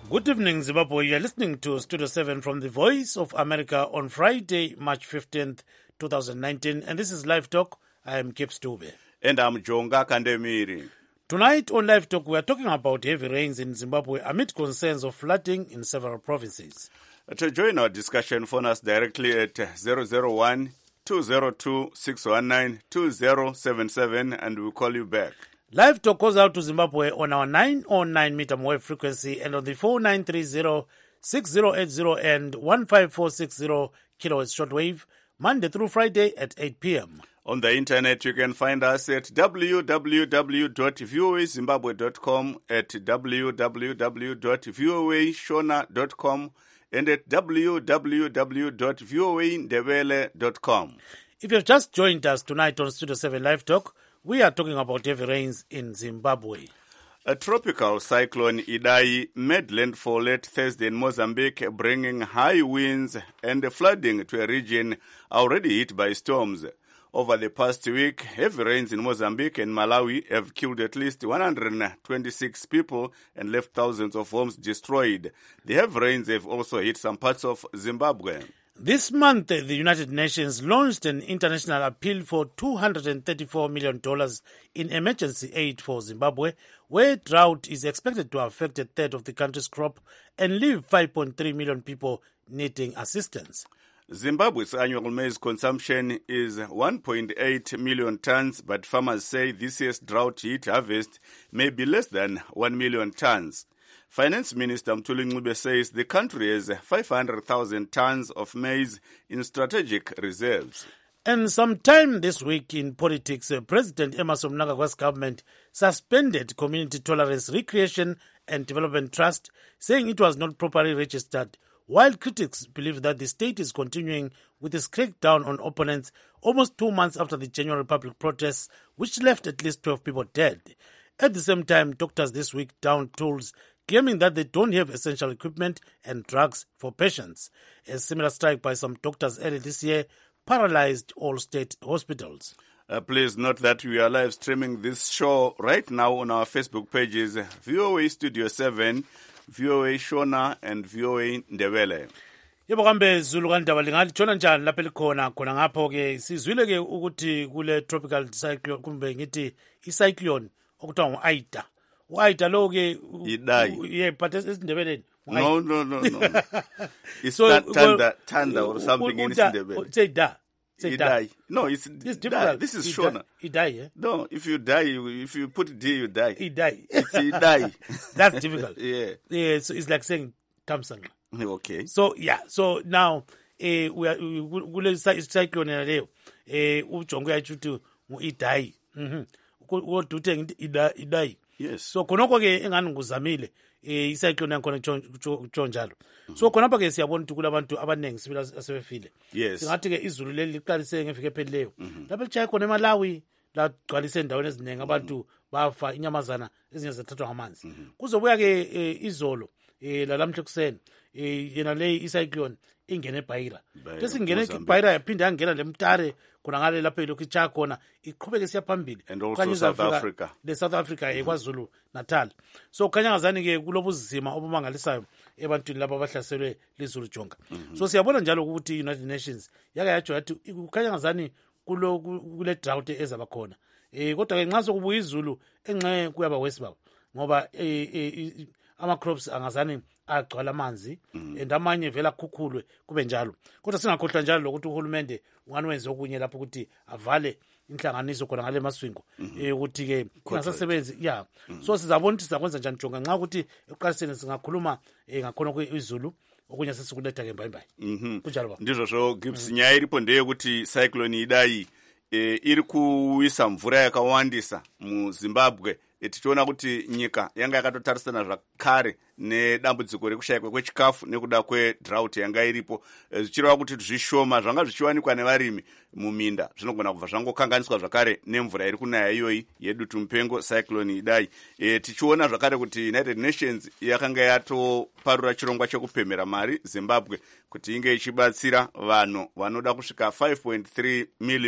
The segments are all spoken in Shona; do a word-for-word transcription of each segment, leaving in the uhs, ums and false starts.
Good evening, Zimbabwe. You're listening to Studio seven from the Voice of America on Friday, March fifteenth, twenty nineteen. And this is Live Talk. I am Kip Stube. And I'm Jonga Kandemiri. Tonight on Live Talk, we are talking about heavy rains in Zimbabwe amid concerns of flooding in several provinces. To join our discussion, phone us directly at zero zero one, two zero two, six one nine, two zero seven seven and we'll call you back. Live Talk goes out to Zimbabwe on our nine oh nine meter wave frequency and on the four nine three zero, six zero eight zero and one five four six zero kilohertz shortwave, Monday through Friday at eight p.m. On the internet, you can find us at w w w dot v o a zimbabwe dot com, at w w w dot v o a shona dot com, and at w w w dot v o a ndebele dot com. If you've just joined us tonight on Studio seven Live Talk, we are talking about heavy rains in Zimbabwe. A tropical cyclone Idai made landfall late Thursday in Mozambique, bringing high winds and flooding to a region already hit by storms. Over the past week, heavy rains in Mozambique and Malawi have killed at least one hundred twenty-six people and left thousands of homes destroyed. The heavy rains have also hit some parts of Zimbabwe. This month, the United Nations launched an international appeal for two hundred thirty-four million dollars in emergency aid for Zimbabwe, where drought is expected to affect a third of the country's crop and leave five point three million people needing assistance. Zimbabwe's annual maize consumption is one point eight million tons, but farmers say this year's drought-hit harvest may be less than one million tons. Finance Minister Mthuli Ncube says the country has five hundred thousand tons of maize in strategic reserves. And sometime this week in politics, uh, President Emmerson Mnangagwa's government suspended Community Tolerance Recreation and Development Trust, saying it was not properly registered, while critics believe that the state is continuing with its crackdown on opponents almost two months after the January public protests, which left at least twelve people dead. At the same time, doctors this week downed tools, claiming that they don't have essential equipment and drugs for patients. A similar strike by some doctors earlier this year paralyzed all state hospitals. Uh, please note that we are live streaming this show right now on our Facebook pages, V O A Studio seven, V O A Shona, and V O A Ndebele. Yebo kambe Zulu kandaba lingatshona njani lapha likhona khona ngapho ke sizwile ke ukuthi kule tropical cyclone kumbe ngithi icyclone okuthiwa ngu-Aida. U-Aida lo ke Idai. Yeah, but esindebeleni. No, no, no, no. It's so, that tanda, tanda or something in Isindebele. Say da. Say da. da. No, it's, it's difficult. This is he Shona. Die. He die, yeah? No, if you die, you, if you put D, you die. He die. It's he die. That's difficult. Yeah. Yeah, so it's like saying Tamsanga. Okay. So, yeah, so now, eh, we are, kule cyclone leyo, eh, ujongo yacho ukuthi ngu-Idai. Mhm. Kodwa uthe Idai. Yes. So khonokho ke engani nguzamile eh icyclone yakhona kutsho njalo. So khonapha ke siyabona ukuthi kulabantu abanengi sibila asebefile. Yes. Singathi ke izulu leli liqalise ngefike ephelileyo. Lapha lichaya khona eMalawi la gcwalise endaweni eziningi abantu bafa inyamazana ezinye zathathwa ngamanzi. Kuzobuya ke izolo eh lalamhle kuseni eh yena le icyclone ingene eBhaira. Bese ingene eBhaira yaphinda yangena leMtare khona ngale lapha lokhu ichaya khona iqhubeke siya phambili. And also South Africa. The South Africa eKwaZulu Natal. So khanya ngazani ke kulobuzima obumangalisayo ebantwini laba abahlaselwe lizulu jonga. So siyabona njalo ukuthi United Nations yake yatsho yathi kukhanya ngazani kulo kule drought ezaba khona. Eh kodwa ke nxa sokubuya izulu enxe kuyaba wesibaba ngoba eh ama crops angazani agcwala amanzi endamanye vela khukhulwe kube njalo. Kodwa singakhohlwa njalo lokuthi uhulumende ungani wenze okunye lapho ukuthi avale inhlanganiso khona ngale maswingo eh ukuthi ke kungasasebenzi yeah. So sizabona ukuthi sizakwenza njani jonga nxa ukuthi eqaliseni singakhuluma ngakhona kwezulu okunye sesikuletha ke mbayimbayi. Mhm. Kunjalo baba. Ndizvo zvo Gibbs nyaya iripo ndeye kuti cyclone Idai eh iri kuwisa mvura yakawandisa muZimbabwe. Tichiona kuti nyika yanga yakatotarisana zvakare nedambudziko rekushayikwa kwechikafu nekuda kwedrought yanga iripo zvichireva kuti zvishoma zvanga zvichiwanikwa nevarimi muminda zvinogona kubva zvangokanganiswa zvakare nemvura iri kunaya iyoyi yedutu mupengo cyclone Idai. E, tichiona zvakare kuti United Nations yakanga yatoparura chirongwa chekupemhera mari Zimbabwe kuti inge ichibatsira vanhu vanoda kusvika five point three million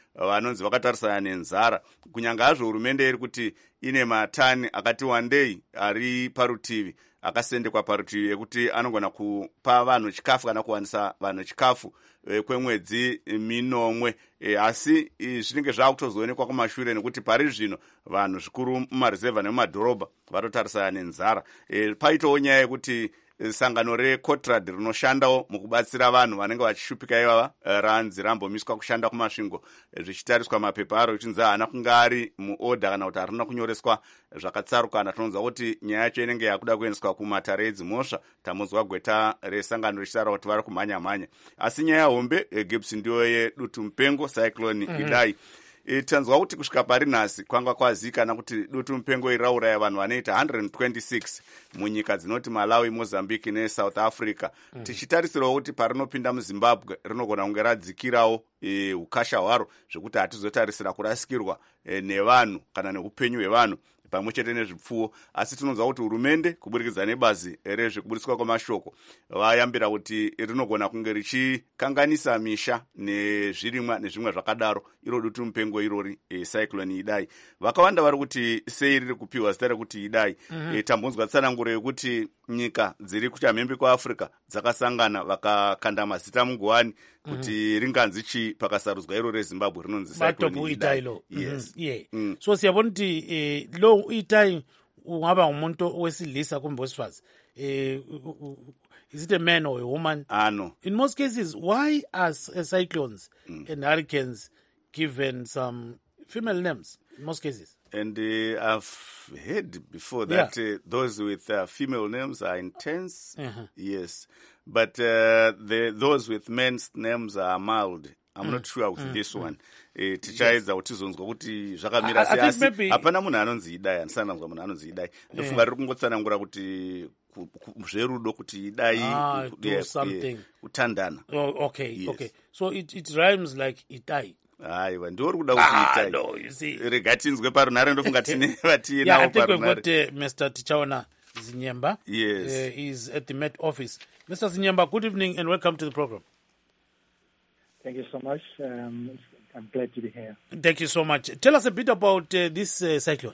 vanonzi vakatarisana nenzara, kunyange hazvo hurumende iri kuti ine matani akati wandei ari parutivi akasendekwa parutivi ekuti anogona kupa vanhu chikafu kana kuwanisa vanhu chikafu e, kwemwedzi minomwe e, asi e, zvinenge zvaakutozoonekwa kumashure nekuti pari zvino vanhu zvikuru mumarizevha nemumadhorobha vatotarisana nenzara. E, paitowo nyaya yekuti sangano recotrad rinoshandawo mukubatsira vanhu vanenge vachishupika ivava ranzi rambomiswa kushanda kumasvingo zvichitariswa mapepa aro ichinzi haana kunge ari muodha kana kuti harina kunyoreswa zvakatsarukana. tinonzwa kuti nyaya yacho inenge yakuda kuendeswa kumatare edzimhosva. tamunzwa gweta resangano richitaura kuti vari kumhanya-mhanya, asi nyaya hombe Gibbs ndiyo yedutu mupengo cyclone mm -hmm. Idai. E, tanzwa kuti kusvika pari nhasi kwanga kwazivikanwa kuti dutu mupengo iri rauraya vanhu vanoita one hundred twenty-six munyika dzinoti Malawi, Mozambique neSouth Africa. mm. tichitarisirawo kuti parinopinda muZimbabwe rinogona kunge radzikirawo e, ukasha hwaro zvekuti hatizotarisira kurasikirwa e, nevanhu kana neupenyu hwevanhu pamwe chete nezvipfuwo. asi tinonzwa kuti hurumende kuburikidza nebazi rezvekubudiswa kwamashoko vayambira kuti rinogona kunge richikanganisa misha nezvirimwa nezvimwe zvakadaro iro dutu mupengo irori e, cyclone Idai. vakawanda vari kuti sei riri kupiwa zita rekuti Idai. mm -hmm. e, tambonzwa tsananguro yekuti nyika dziri kuchamhembe kwaAfrica dzakasangana vakakanda mazita munguwani kuti mm -hmm. ringanzi chi pakasarudzwa iro reZimbabwe rinonzi cyclone Idai. Yes. mm -hmm. yeah. mm. so siyabona ukuthi eh, lo Idai ungaba umuntu wesilisa kumbe wesifazane, eh, is it a man or a woman? Ah, no. In most cases, why are uh, cyclones mm. and hurricanes given some female names in most cases? And uh, I've heard before that yeah. uh, those with uh, female names are intense. Uh-huh. Yes. But uh, the, those with men's names are mild. I'm mm. not sure with mm. this mm. one. Eh, tichaedza kuti tizonzwa kuti zvakamira sei, asi hapana munhu anonzi Idai, handisananzwa munhu anonzi Idai. Ndofunga riri kungotsanangura kuti zverudo kuti Idai ah, do something. Kutandana. Oh, okay, yes. okay. So it, it rhymes like Idai. Aiwa, ndiwo kuda kuti Idai. Rega tinzwe parunhare, ndofunga tine vatiye nawo parunhare. Yeah, I think we've got uh, Mister Tichaona Zinyemba. Yes. Uh, he's at the Met Office. Mister Zinyemba, good evening and welcome to the program. Thank you so much. Um, I'm glad to be here. Thank you so much. Tell us a bit about uh, this uh, cyclone.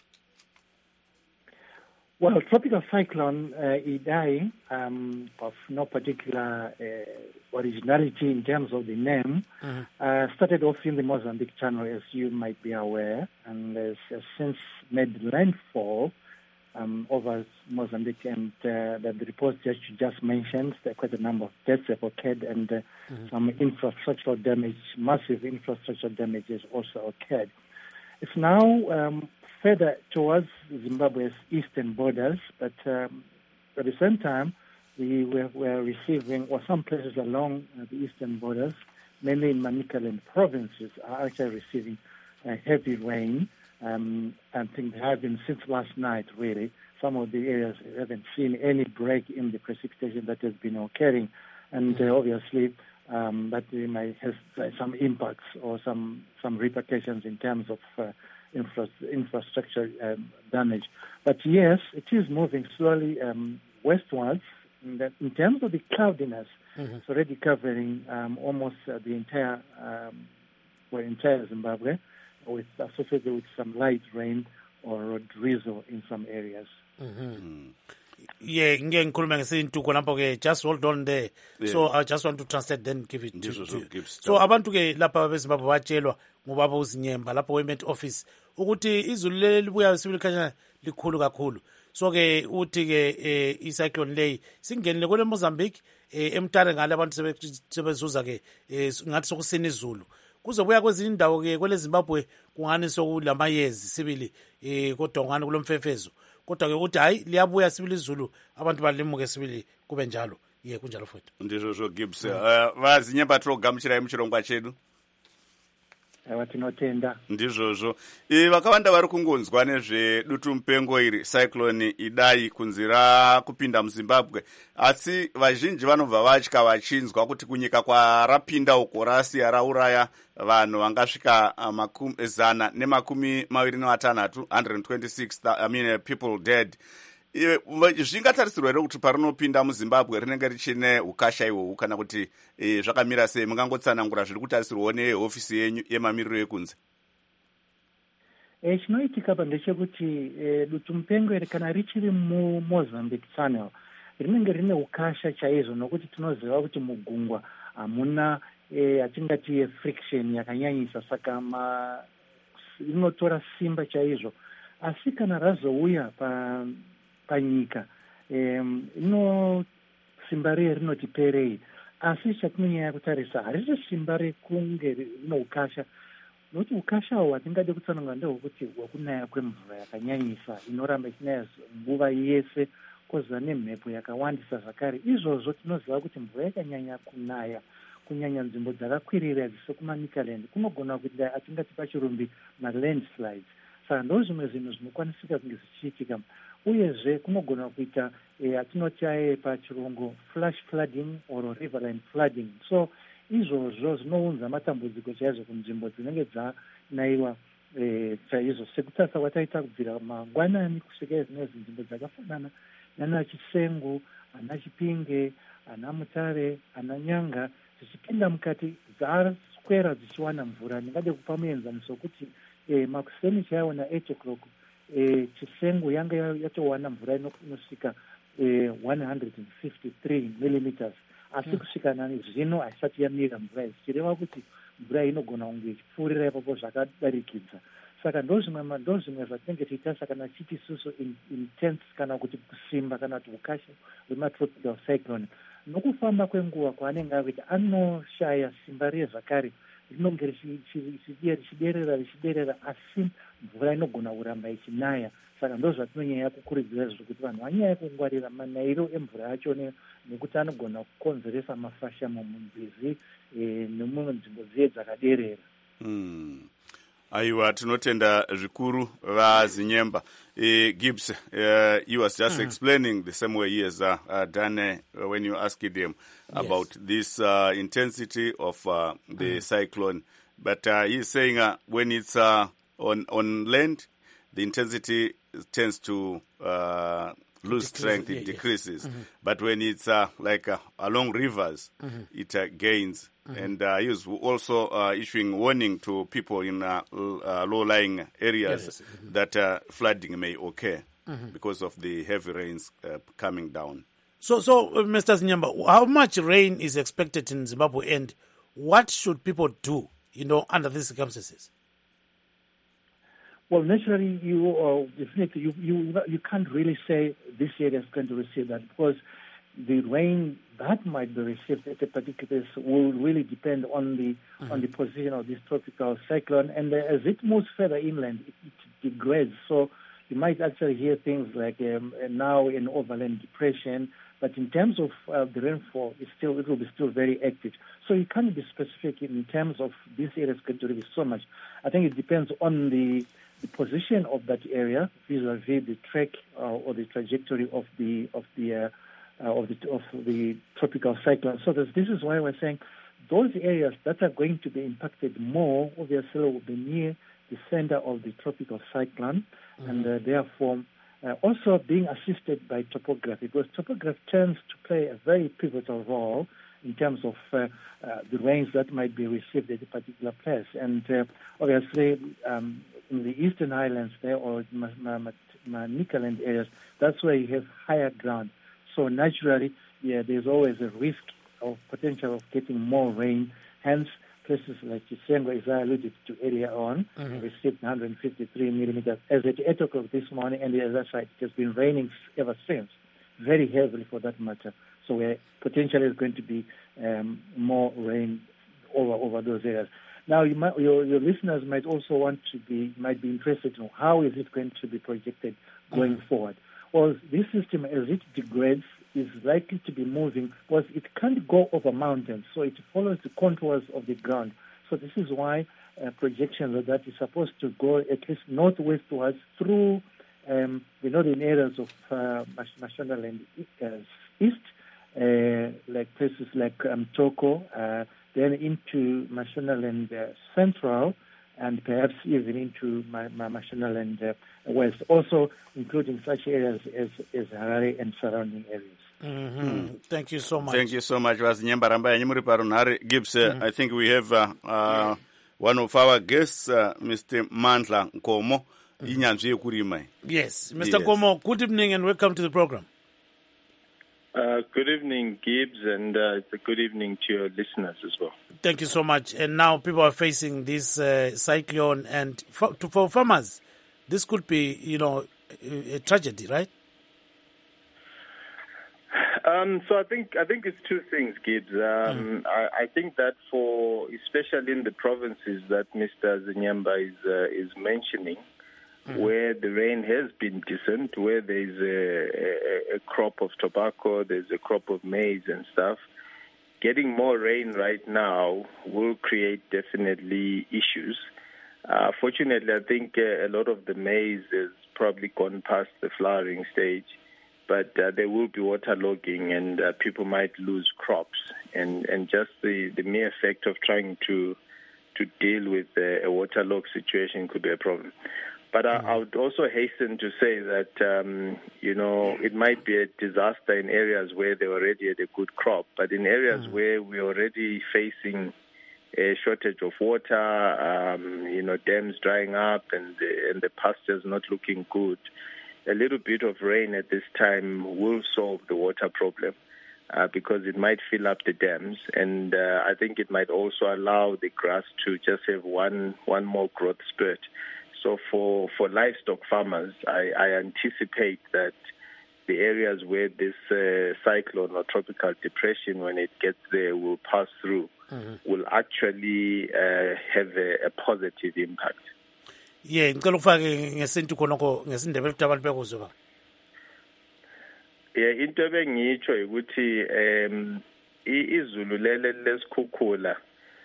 Well, tropical cyclone uh, Idai, um, of no particular uh, originality in terms of the name, mm-hmm. uh, started off in the Mozambique Channel, as you might be aware, and has, has since made landfall um, over Mozambique, and uh, the, the reports that you just mentioned, there are quite a number of deaths have occurred, and uh, mm-hmm. some infrastructural damage, massive infrastructural damage has also occurred. It's now um, further towards Zimbabwe's eastern borders, but um, at the same time, we were, were receiving, or some places along uh, the eastern borders, mainly in Manicaland provinces, are actually receiving uh, heavy rain. Um, I think they have been since last night, really. Some of the areas haven't seen any break in the precipitation that has been occurring, and uh, obviously um, that might have uh, some impacts or some, some repercussions in terms of uh, infra infrastructure um, damage. But yes, it is moving slowly um, westwards. In, that, in terms of the cloudiness, mm-hmm. it's already covering um, almost uh, the entire, um, well, entire Zimbabwe, with associated with some light rain or drizzle in some areas. Mm-hmm. Mm. Yeah, okay, just hold on there. Yeah. So I just want to translate, then give it to you. So abantu ke lapha beZimbabwe batshelwa ngubaba uZinyemba lapho we-Met Office ukuthi izulu lelibuya sibili kanya likhulu kakhulu. So ke uthi ke eh, icyclone leyi singenile kule Mozambique eh, emtare ngale abantu sebezuza ke eh, ngathi sokusina izulu. Kuzobuya kwezinye indawo ke kwele Zimbabwe kungani sokulamayezi sibili eh kodwa ngani kulomfefezo. Kodwa ke uthi hayi liyabuya sibili izulu abantu balimuke sibili kube njalo. Ye kunjalo futhi. Ndizvo zvo Gibbs. Uh, vaZinyemba trogamuchirai muchirongwa chedu. Vatinotenda. Ndizvozvo. E, vakawanda vari kungonzwa nezvedutu mupengo iri cyclone Idai kunzira kupinda muZimbabwe, asi vazhinji vanobva vatya vachinzwa kuti kunyika kwarapinda uko rasiya rauraya vanhu vangasvika zana nemakumi maviri nevatanhatu one hundred twenty-six I mean people dead. zvingatarisirwa here kuti parinopinda muzimbabwe rinenge richine ukasha ihwohwu kana kuti e, zvakamira sei? Mungangotsanangura zviri kutarisirwawo nehofisi yenyu yemamiriro ekunze? E, chinoitika pa ndechekuti e, dutu mupengo kana richiri muMozambique Channel rinenge rine ukasha chaizvo, nokuti tinoziva kuti mugungwa hamuna e, atingati friction yakanyanyisa, saka ma rinotora simba chaizvo. Asi kana razouya pa panyika um, ino simba riye rinoti perei, asi chatinonyanya kutarisa harisi simba rekunge rino ukasha, nokuti ukasha hwo hatingade kutsanangura ndehwokuti hwekunaya kwemvura yakanyanyisa inoramba ichinaya nguva yese, koza nemhepo yakawandisa zvakare. Izvozvo tinoziva kuti mvura yakanyanya kunaya kunyanya nzvimbo dzakakwirira sekumanicaland kunogona kuita atingati pachirumbi malandslides. Saka ndo zvimwe zvinhu zvinokwanisika kunge zvichiitika, uyezve kunogona kuita e, atinoti aye pachirungu flash flooding or riverine flooding. So izvozvo zvinounza matambudziko chaizvo kunzvimbo dzinenge dzanaiwa e, chaizvo, sekutarisa kwataita kubvira mangwanani kusvika zvinezvi nzvimbo dzakafanana nana Chisengu, ana Chipinge, ana Mutare, ana Nyanga, dzichipinda mukati dzaswera dzichiwana mvura. Ndingade kupa muenzaniso wekuti e, makuseni chaiona eight o'clock e, Chisengu yanga yatowana mvura inosvika e, one hundred fifty-three millimeters, asi mm. kusvika nani zvino haisati yamira mvura, zvichireva kuti mvura inogona kunge ichipfuurira ipapo zvakadarikidza. Saka ndo zvimwe ndo zvimwe zvatinenge tichitarisa kana chiti isusu intense kana kuti kusimba kana kuti ukasha hwematropical cyclone. Nokufamba kwenguva kwaanenge akuita anoshaya simba riye zvakare, rinonge richiderera richiderera, asi mvura inogona kuramba ichinaya. Saka ndo zvatinonyanya kukurudzira zviri kuti vanhu vanyanya kungwarira manayiro emvura yacho, nekuti anogona kukonzeresa mafashamo munzizi e, nemumwe nzvimbo dziye dzakaderera. mm. Aiwa, tinotenda zvikuru vazinyemba. Uh, Gibbs, uh, he was just mm-hmm. explaining the same way he has uh, uh, done uh, when you asked him about yes. this uh, intensity of uh, the mm. cyclone. But uh, he's saying uh, when it's uh, on, on land, the intensity tends to uh, lose Decrease, strength, it yeah, decreases. Yes. Mm-hmm. But when it's uh, like uh, along rivers, mm-hmm. it uh, gains. Mm-hmm. And uh, he was also uh, issuing warning to people in uh, uh, low-lying areas yes, mm-hmm. that uh, flooding may occur mm-hmm. because of the heavy rains uh, coming down. So, so uh, Mister Zinyemba, how much rain is expected in Zimbabwe, and what should people do, you know, under these circumstances? Well, naturally, you uh, definitely you, you you can't really say this area is going to receive that, because the rain that might be received at a particular place will really depend on the mm-hmm. on the position of this tropical cyclone, and uh, as it moves further inland, it, it degrades. So you might actually hear things like um, now an overland depression, but in terms of uh, the rainfall, it's still it will be still very active. So you can't be specific in terms of this area is going to receive so much. I think it depends on the the position of that area vis-a-vis the track uh, or the trajectory of the of the uh, uh, of the of the tropical cyclone. So this, this is why we're saying those areas that are going to be impacted more, obviously, will be near the center of the tropical cyclone, mm-hmm. and uh, therefore uh, also being assisted by topography, because topography tends to play a very pivotal role in terms of uh, uh, the rains that might be received at a particular place. And uh, obviously, um, in the eastern highlands there, or Manicaland areas, that's where you have higher ground. So naturally, yeah, there's always a risk of potential of getting more rain. Hence, places like Chisengo, as I alluded to earlier on, mm-hmm. received one hundred fifty-three millimeters as at eight o'clock this morning, and as I said, it has been raining ever since, very heavily for that matter. So we're potentially going to be um, more rain over over those areas. Now, you might, your, your listeners might also want to be might be interested in how is it going to be projected going mm-hmm. forward. Well, this system, as it degrades, is likely to be moving because it can't go over mountains, so it follows the contours of the ground. So this is why uh, projections are that it's supposed to go at least northwestwards through um, the northern areas of uh, Mashonaland uh, East, uh, like places like um, Toko, uh, then into Mashonaland uh, Central, and perhaps even into my, my Mashonaland uh, West, also including such areas as, as Harare and surrounding areas. Mm-hmm. Mm. Thank you so much. Thank you so much. Was Nyemba Ramba Nyimuri Parunare Gibbs. Uh, mm. I think we have uh, uh, one of our guests, uh, Mister Mandla Nkomo. Mm. Yes, Mister Yes. Nkomo, good evening and welcome to the program. Uh, good evening, Gibbs, and uh, it's a good evening to your listeners as well. Thank you so much. And now people are facing this uh, cyclone, and for, to, for farmers, this could be, you know, a, a tragedy, right? Um, so I think I think it's two things, Gibbs. Um, mm. I, I think that for especially in the provinces that Mister Zinyamba is uh, is mentioning, mm. where the rain has been decent, where there's a, a, a crop of tobacco, there's a crop of maize and stuff, getting more rain right now will create definitely issues. Uh, fortunately, I think uh, a lot of the maize has probably gone past the flowering stage. But uh, there will be waterlogging, and uh, people might lose crops, and, and just the, the mere fact of trying to to deal with a, a waterlogged situation could be a problem. But I, I would also hasten to say that um, you know it might be a disaster in areas where they already had a good crop, but in areas mm. where we're already facing a shortage of water, um, you know, dams drying up, and the, and the pastures not looking good. A little bit of rain at this time will solve the water problem uh, because it might fill up the dams, and uh, I think it might also allow the grass to just have one one more growth spurt. So for, for livestock farmers, I, I anticipate that the areas where this uh, cyclone or tropical depression, when it gets there, will pass through, mm-hmm. will actually uh, have a, a positive impact. Yeah, ngicela ufake ngesintu khonoko ngesindebele ukuthi abantu bekuzwe ba. Yeah, into ebengitsho ukuthi em izulu lele lesikhukhula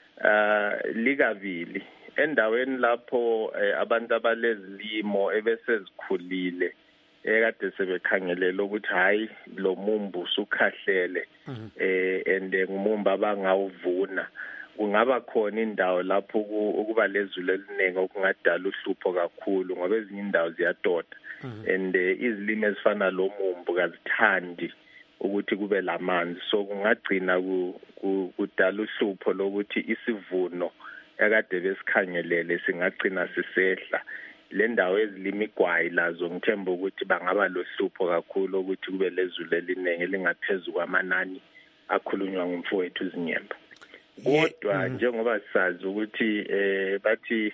uh likavili endaweni lapho abantu abalezilimo ebesezkhulile ekade sebekhangelela ukuthi hayi lo mumbu usukhahlele eh ende ngumumba abangawuvuna. Kungaba khona indawo lapho ukuba lezulu eliningi okungadala uhlupho kakhulu ngoba ezinye indawo ziyatoda and izilimo ezifana lo mumbu kazithandi ukuthi kube lamanzi, so kungagcina kudala uhlupho lokuthi isivuno ekade besikhangelele singagcina sisehla. Le ndawo ezilima igwayi lazo ngithemba ukuthi bangaba lohlupho kakhulu ukuthi kube lezulu eliningi elingaphezulu kwamanani akhulunywa ngumfowethu Zinyemba. Kodwa njengoba sazi ukuthi eh bathi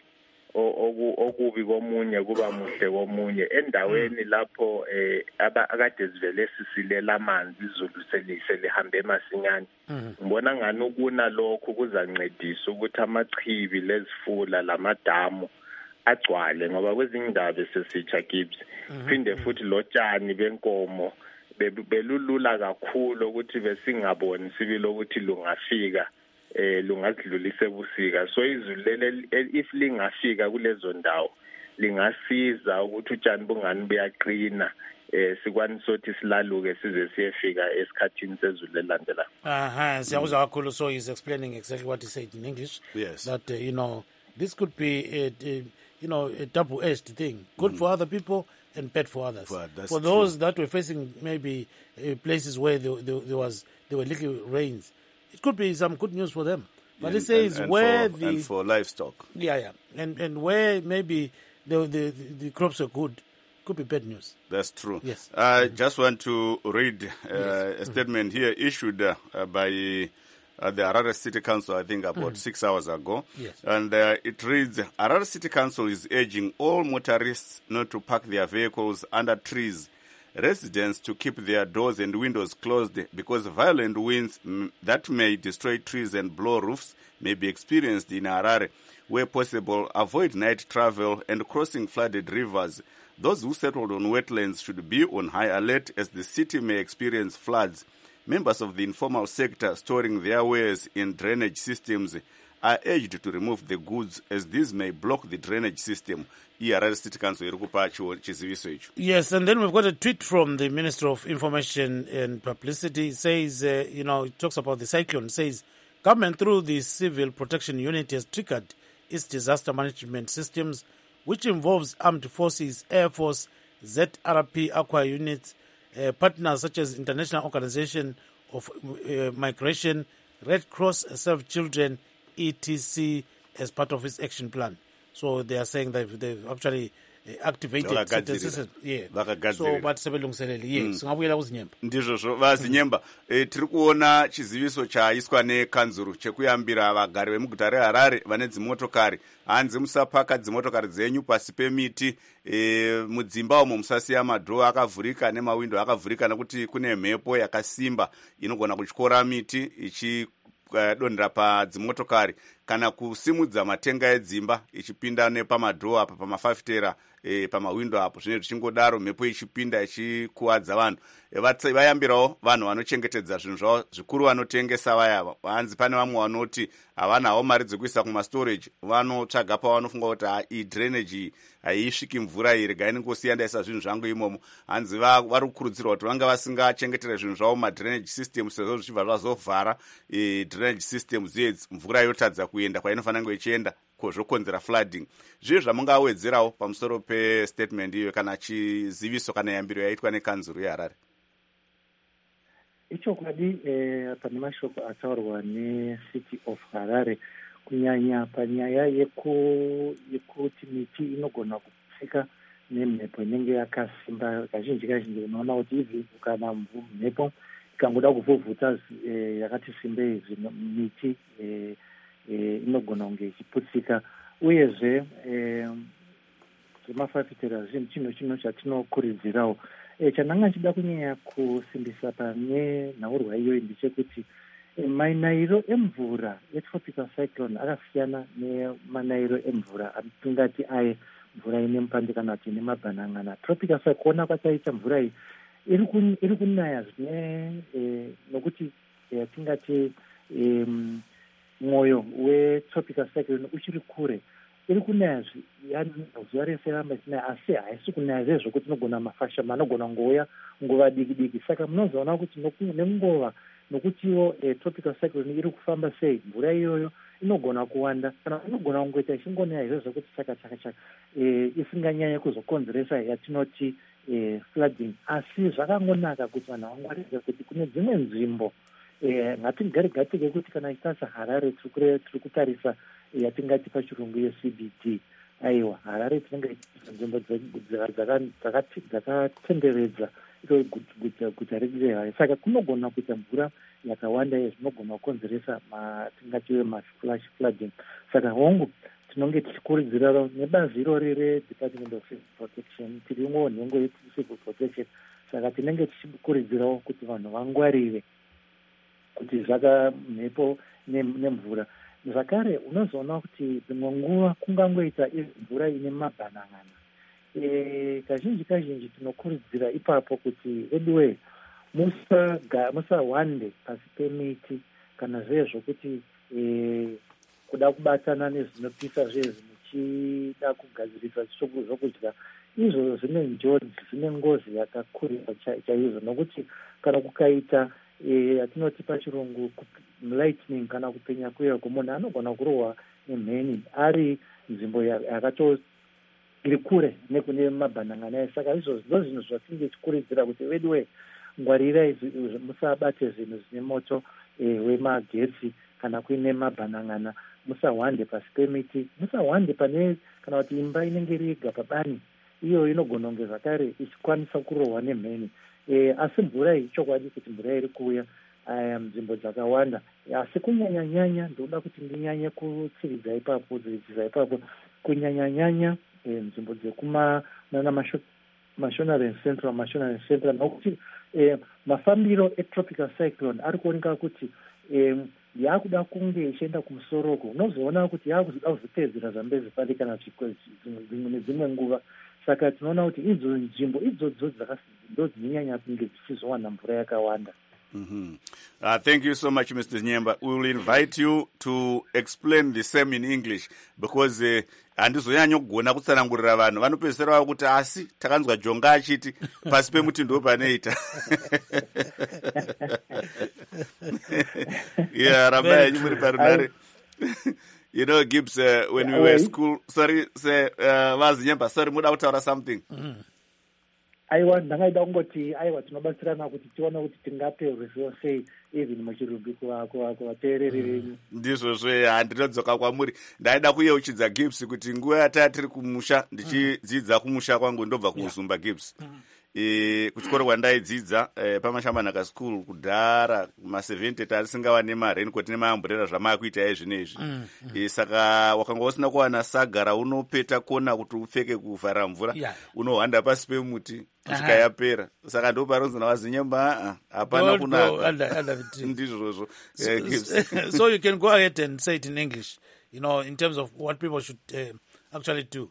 okubi komunye kuba muhle komunye, endaweni lapho eh akade zivele sisilela amanzi izulu selise lihambe masinyane, ngibona ngani ukuna lokho kuzancedisa ukuthi amachibi lezifula lamadamu agcwale, ngoba kwezinye indawo sesitsha Gibbs phinde futhi lotshani benkomo belulula kakhulu ukuthi besingaboni sibilo ukuthi lungafika eh lungadlulisa ebusika. So izulu lele if lingafika kulezo ndawo lingasiza ukuthi utshani bungani buyaqina, eh sikwanisa ukuthi silaluke size siyefika esikhathini sezulu elandelayo. Aha, siyakuzwa kakhulu. So he's explaining exactly what he said in English. Yes. That uh, you know, this could be a, a you know a double-edged thing, good mm. for other people and bad for others. Well, for those true. that were facing maybe uh, places where there, there, there was there were little rains, it could be some good news for them. But and, it says and, and where for, the and for livestock, yeah, yeah, and and where maybe the the, the crops are good, could be bad news. That's true. Yes. I mm-hmm. just want to read uh, yes. a statement mm-hmm. here issued uh, by uh, the Harare City Council, I think about mm-hmm. six hours ago. Yes. And uh, it reads, Harare City Council is urging all motorists not to park their vehicles under trees, residents to keep their doors and windows closed because violent winds m- that may destroy trees and blow roofs may be experienced in Harare. Where possible, avoid night travel and crossing flooded rivers. Those who settled on wetlands should be on high alert as the city may experience floods. Members of the informal sector storing their wares in drainage systems are urged to remove the goods as these may block the drainage system. Yes, and then we've got a tweet from the Minister of Information and Publicity. It says, uh, you know, it talks about the cyclone. It says, government through the Civil Protection Unit has triggered its disaster management systems, which involves armed forces, Air Force, Z R P, Aqua units, uh, partners such as International Organization of uh, Migration, Red Cross, Save Children, et cetera, as part of its action plan. So they are saying that they've actually uh, activated certain systems. Yeah. So but sebelungiselele yes ngabuyela kuzinyemba. Ndizvo vazinyemba eh, tiri kuona chiziviso chaiswa nekanzuru chekuyambira vagari vemuguta reHarare vane dzimotokari hanzi musapaka dzimotokari dzenyu pasi pemiti eh, mudzimba umo musasiya madhoo akavhurika nemawindo akavhurika nekuti kune mhepo yakasimba inogona kutyora miti ichi donera padzimotokari kana kusimudza matenga edzimba ichipinda nepamadhoo apa pamafafitera e, pamawindo apo zvine zvichingodaro mhepo ichipinda ichikuwadza vanhu e, vayambirawo vanhu vanochengetedza zvinhu zvavo zvikuru vanotengesa vaya hanzi pane vamwe vanoti havanawo mari dzekuisa kumastorage vanotsvaga pavanofunga kuti iyi drainage haisviki mvura iyi regai ningosiya ndaisa zvinhu zvangu imomo hanzi vari kukurudzirwa kuti vanga vasingachengetere zvinhu zvavo mumadrainage system sezvo zvichibva zvazovhara e, drainage system ziyedzi mvura yotadza kuenda kwainofanira kunge ichienda zvokonzera flooding. Zvizvo zvamungawedzerawo pamusoro pestatement iyo kana chiziviso kana yambiro yaitwa nekanzuru yeHarare? Ichokwadi eh, pane mashoko ataurwa neCity of Harare kunyanya panyaya yeku yekuti miti inogona kupfeka nemhepo inenge yakasimba. Kazhinji kazhinji unoona kuti ivi kana mhepo ikangoda kuvhuvhuta eh, yakati simbei miti eh, E, inogona kunge ichiputsika uyezve e, zvemafafitera zvinhu chinhu chino chatinokurudzirawo e, chandanga nchida kunyanya kusimbisa pane nhaurwa iyoyi ndechekuti e, manayiro emvura etropical cyclone akasiyana nemanayiro emvura atingati aye mvura ine mupande kana kuti ine mabhanan'ana. Tropical cyclone kuona kwataita mvura iyi iri kunaya zvine e, nokuti e, tingati e, mwoyo wetropical cyclone uchiri kure iri kunaya zuva rese ramba ichinaya asi haisi kunaya zvezvo kuti inogona mafashama anogona ngouya nguva diki diki. Saka munozoona kuti nengova nokutiwo e, tropical cyclone iri kufamba sei mvura iyoyo inogona kuwanda kana inogona kungoita ichingonaya izvozvo kuti chaka chaka chaka e, isinganyanya kuzokonzeresa yatinoti e, flooding. Asi zvakangonaka kuti vanhu vangwarire kuti kune dzimwe nzvimbo Eh, ngatigare gatike kuti kana itasa Harare tiri kutarisa yatingati pachirungu ye-C B D. Aiwa, Harare tinenge nzvimbo dzakatenderedza guta redu reHarare. Saka kunogona kuita mvura yakawanda zvinogona kukonzeresa matingati maflash flooding. Saka hongu tinonge tichikurudzira nebazi irori reDepartment of Civil Protection tirimwo nhengo yeCivil Protection. Saka tinenge tichikurudzirawo kuti vanhu vangwarire kuti zvaka mhepo nemvura. Zvakare unozoona kuti dzimwe nguva kungangoita mvura ine mabhanan'ana. E, kazhinji kazhinji tinokurudzira ipapo kuti veduwe musawande pasi pemiti kana zvezvo kuti e, kuda kubatana nezvinopisa zvezvi muchida kugadzirisa zvokudya izvo zvine njodzi zvine ngozi yakakurisa chaizvo nokuti kana kukaita yatinoti e, pachirungu lightning kana kupenya kweyako munhu anogona kurohwa nemheni ari nzvimbo yakato iri kure nekune mabhanan'ana. Saka izvo ndo zvinhu zvatinge tichikurudzira kuti veduwe ngwarirai musabate zvinhu zvine moto e, wemagetsi kana kuine mabhanan'ana. Musawande pasi pemiti, musawande pane kana kuti imba inenge iri yega pabani iyo inogona kunge zvakare ichikwanisa kurohwa nemheni. E, asi mvura iyi chokwadi kuti mvura iri kuuya nzvimbo dzakawanda asi kunyanya-nyanya ndoda kuti ndinyanye kutsiridza ipapo dziridzisa ipapo kunyanya-nyanya e, nzvimbo dzekuma nana Mashonaland Central Mashonaland Central nokuti e, mafambiro etropical cyclone ari kuoneka kuti e, yakuda kunge ichienda kumusoroko. Unozoona kuti yakuzoda kuzotedzera zambezi pari kana dzimwe nedzimwe nguva. Saka tinoona kuti idzo nzvimbo idzodzo ndo dzinonyanya kunge dzichizowana mvura yakawanda. Mm-hmm. Uh, thank you so much, Mister Nyemba. We will invite you to explain the same in English because handizonyanya kugona kutsanangurira vanhu vanopedzisira kuti asi takanzwa Jonga achiti pasi pemuti ndo panoita. Yeah, Rabai muri parinare. You know, Gibbs, uh, when Yeah, we were at wait. school, sorry, say, uh, Vazinyemba, sorry, muda kutaura something. Mm. aiwa ndakaida kungoti aiwa tinobatsirana kuti tione kuti tingape ruzivo sei even muchirumbi kuvateereri venyu. Ndizvozvo handinodzoka kwamuri. Ndaida kuyeuchidza Gibbs kuti nguva yataya tiri kumusha ndichidzidza kumusha kwangu ndobva kuuzumba Gibbs. E, kuchikoro kwandaidzidza e, pamashambanaka school kudhara ma-seventy tarisingawa nemarencoat nemaamburera zvamaakuita izvinezvi. mm, mm. e, saka wakanga usina kuwana saga raunopeta kona kuti upfeke kuvhara mvura, yeah. unohwanda pasi pemuti kusvika yapera. Saka ndo paronzi navazinyemba hapana kunaka. Ndizvozvo. So you can go ahead and say it in English, you know, in terms of what people should uh, actually do.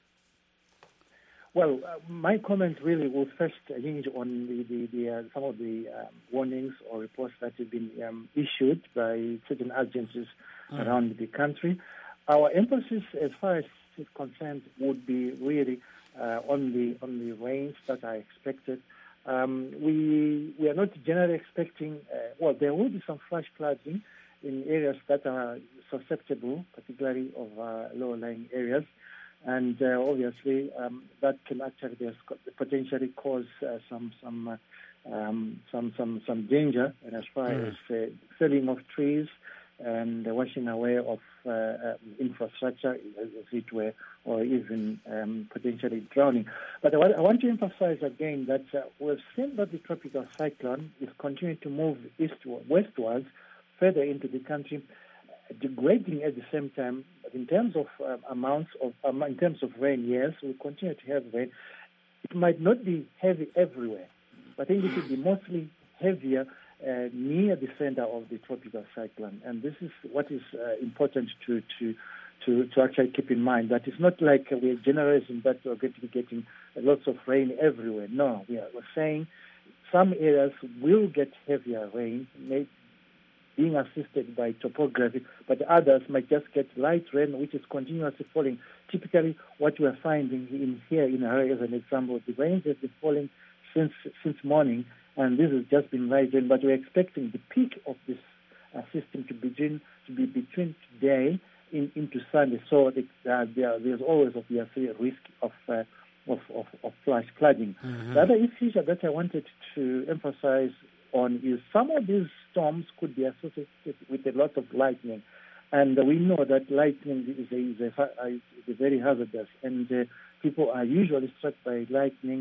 Well, uh, my comment really will first hinge on the, the, the uh, some of the um, warnings or reports that have been um, issued by certain agencies mm. around the country. Our emphasis, as far as is concerned, would be really uh, on the on the rains that are expected. Um, we we are not generally expecting. Uh, well, there will be some flash flooding in areas that are susceptible, particularly of uh, lower-lying areas. And uh, obviously, um, that can actually potentially cause uh, some some uh, um, some some some danger, and as far mm. as uh, felling of trees and the washing away of uh, uh, infrastructure, as it were, or even um, potentially drowning. But I, I want to emphasize again that uh, we've seen that the tropical cyclone is continuing to move eastward, westwards, further into the country, degrading at the same time. But in terms of uh, amounts of um, in terms of rain, yes, we continue to have rain. It might not be heavy everywhere, but I think it will be mostly heavier uh, near the center of the tropical cyclone. And this is what is uh, important to, to to to actually keep in mind. That it's not like we're generalizing that we're going to be getting lots of rain everywhere. No, we are we're saying some areas will get heavier rain, maybe being assisted by topography, but others might just get light rain, which is continuously falling. Typically, what we are finding in here in Harare, as an example, the rains have been falling since since morning, and this has just been light rain. But we're expecting the peak of this uh, system to begin to be between today in, into Sunday. So the, uh, there, there's always obviously a risk of uh, of, of, of flash flooding. Mm-hmm. The other issue that I wanted to emphasize on is some of these storms could be associated with a lot of lightning, and we know that lightning is a, is a, is a very hazardous, and uh, people are usually struck by lightning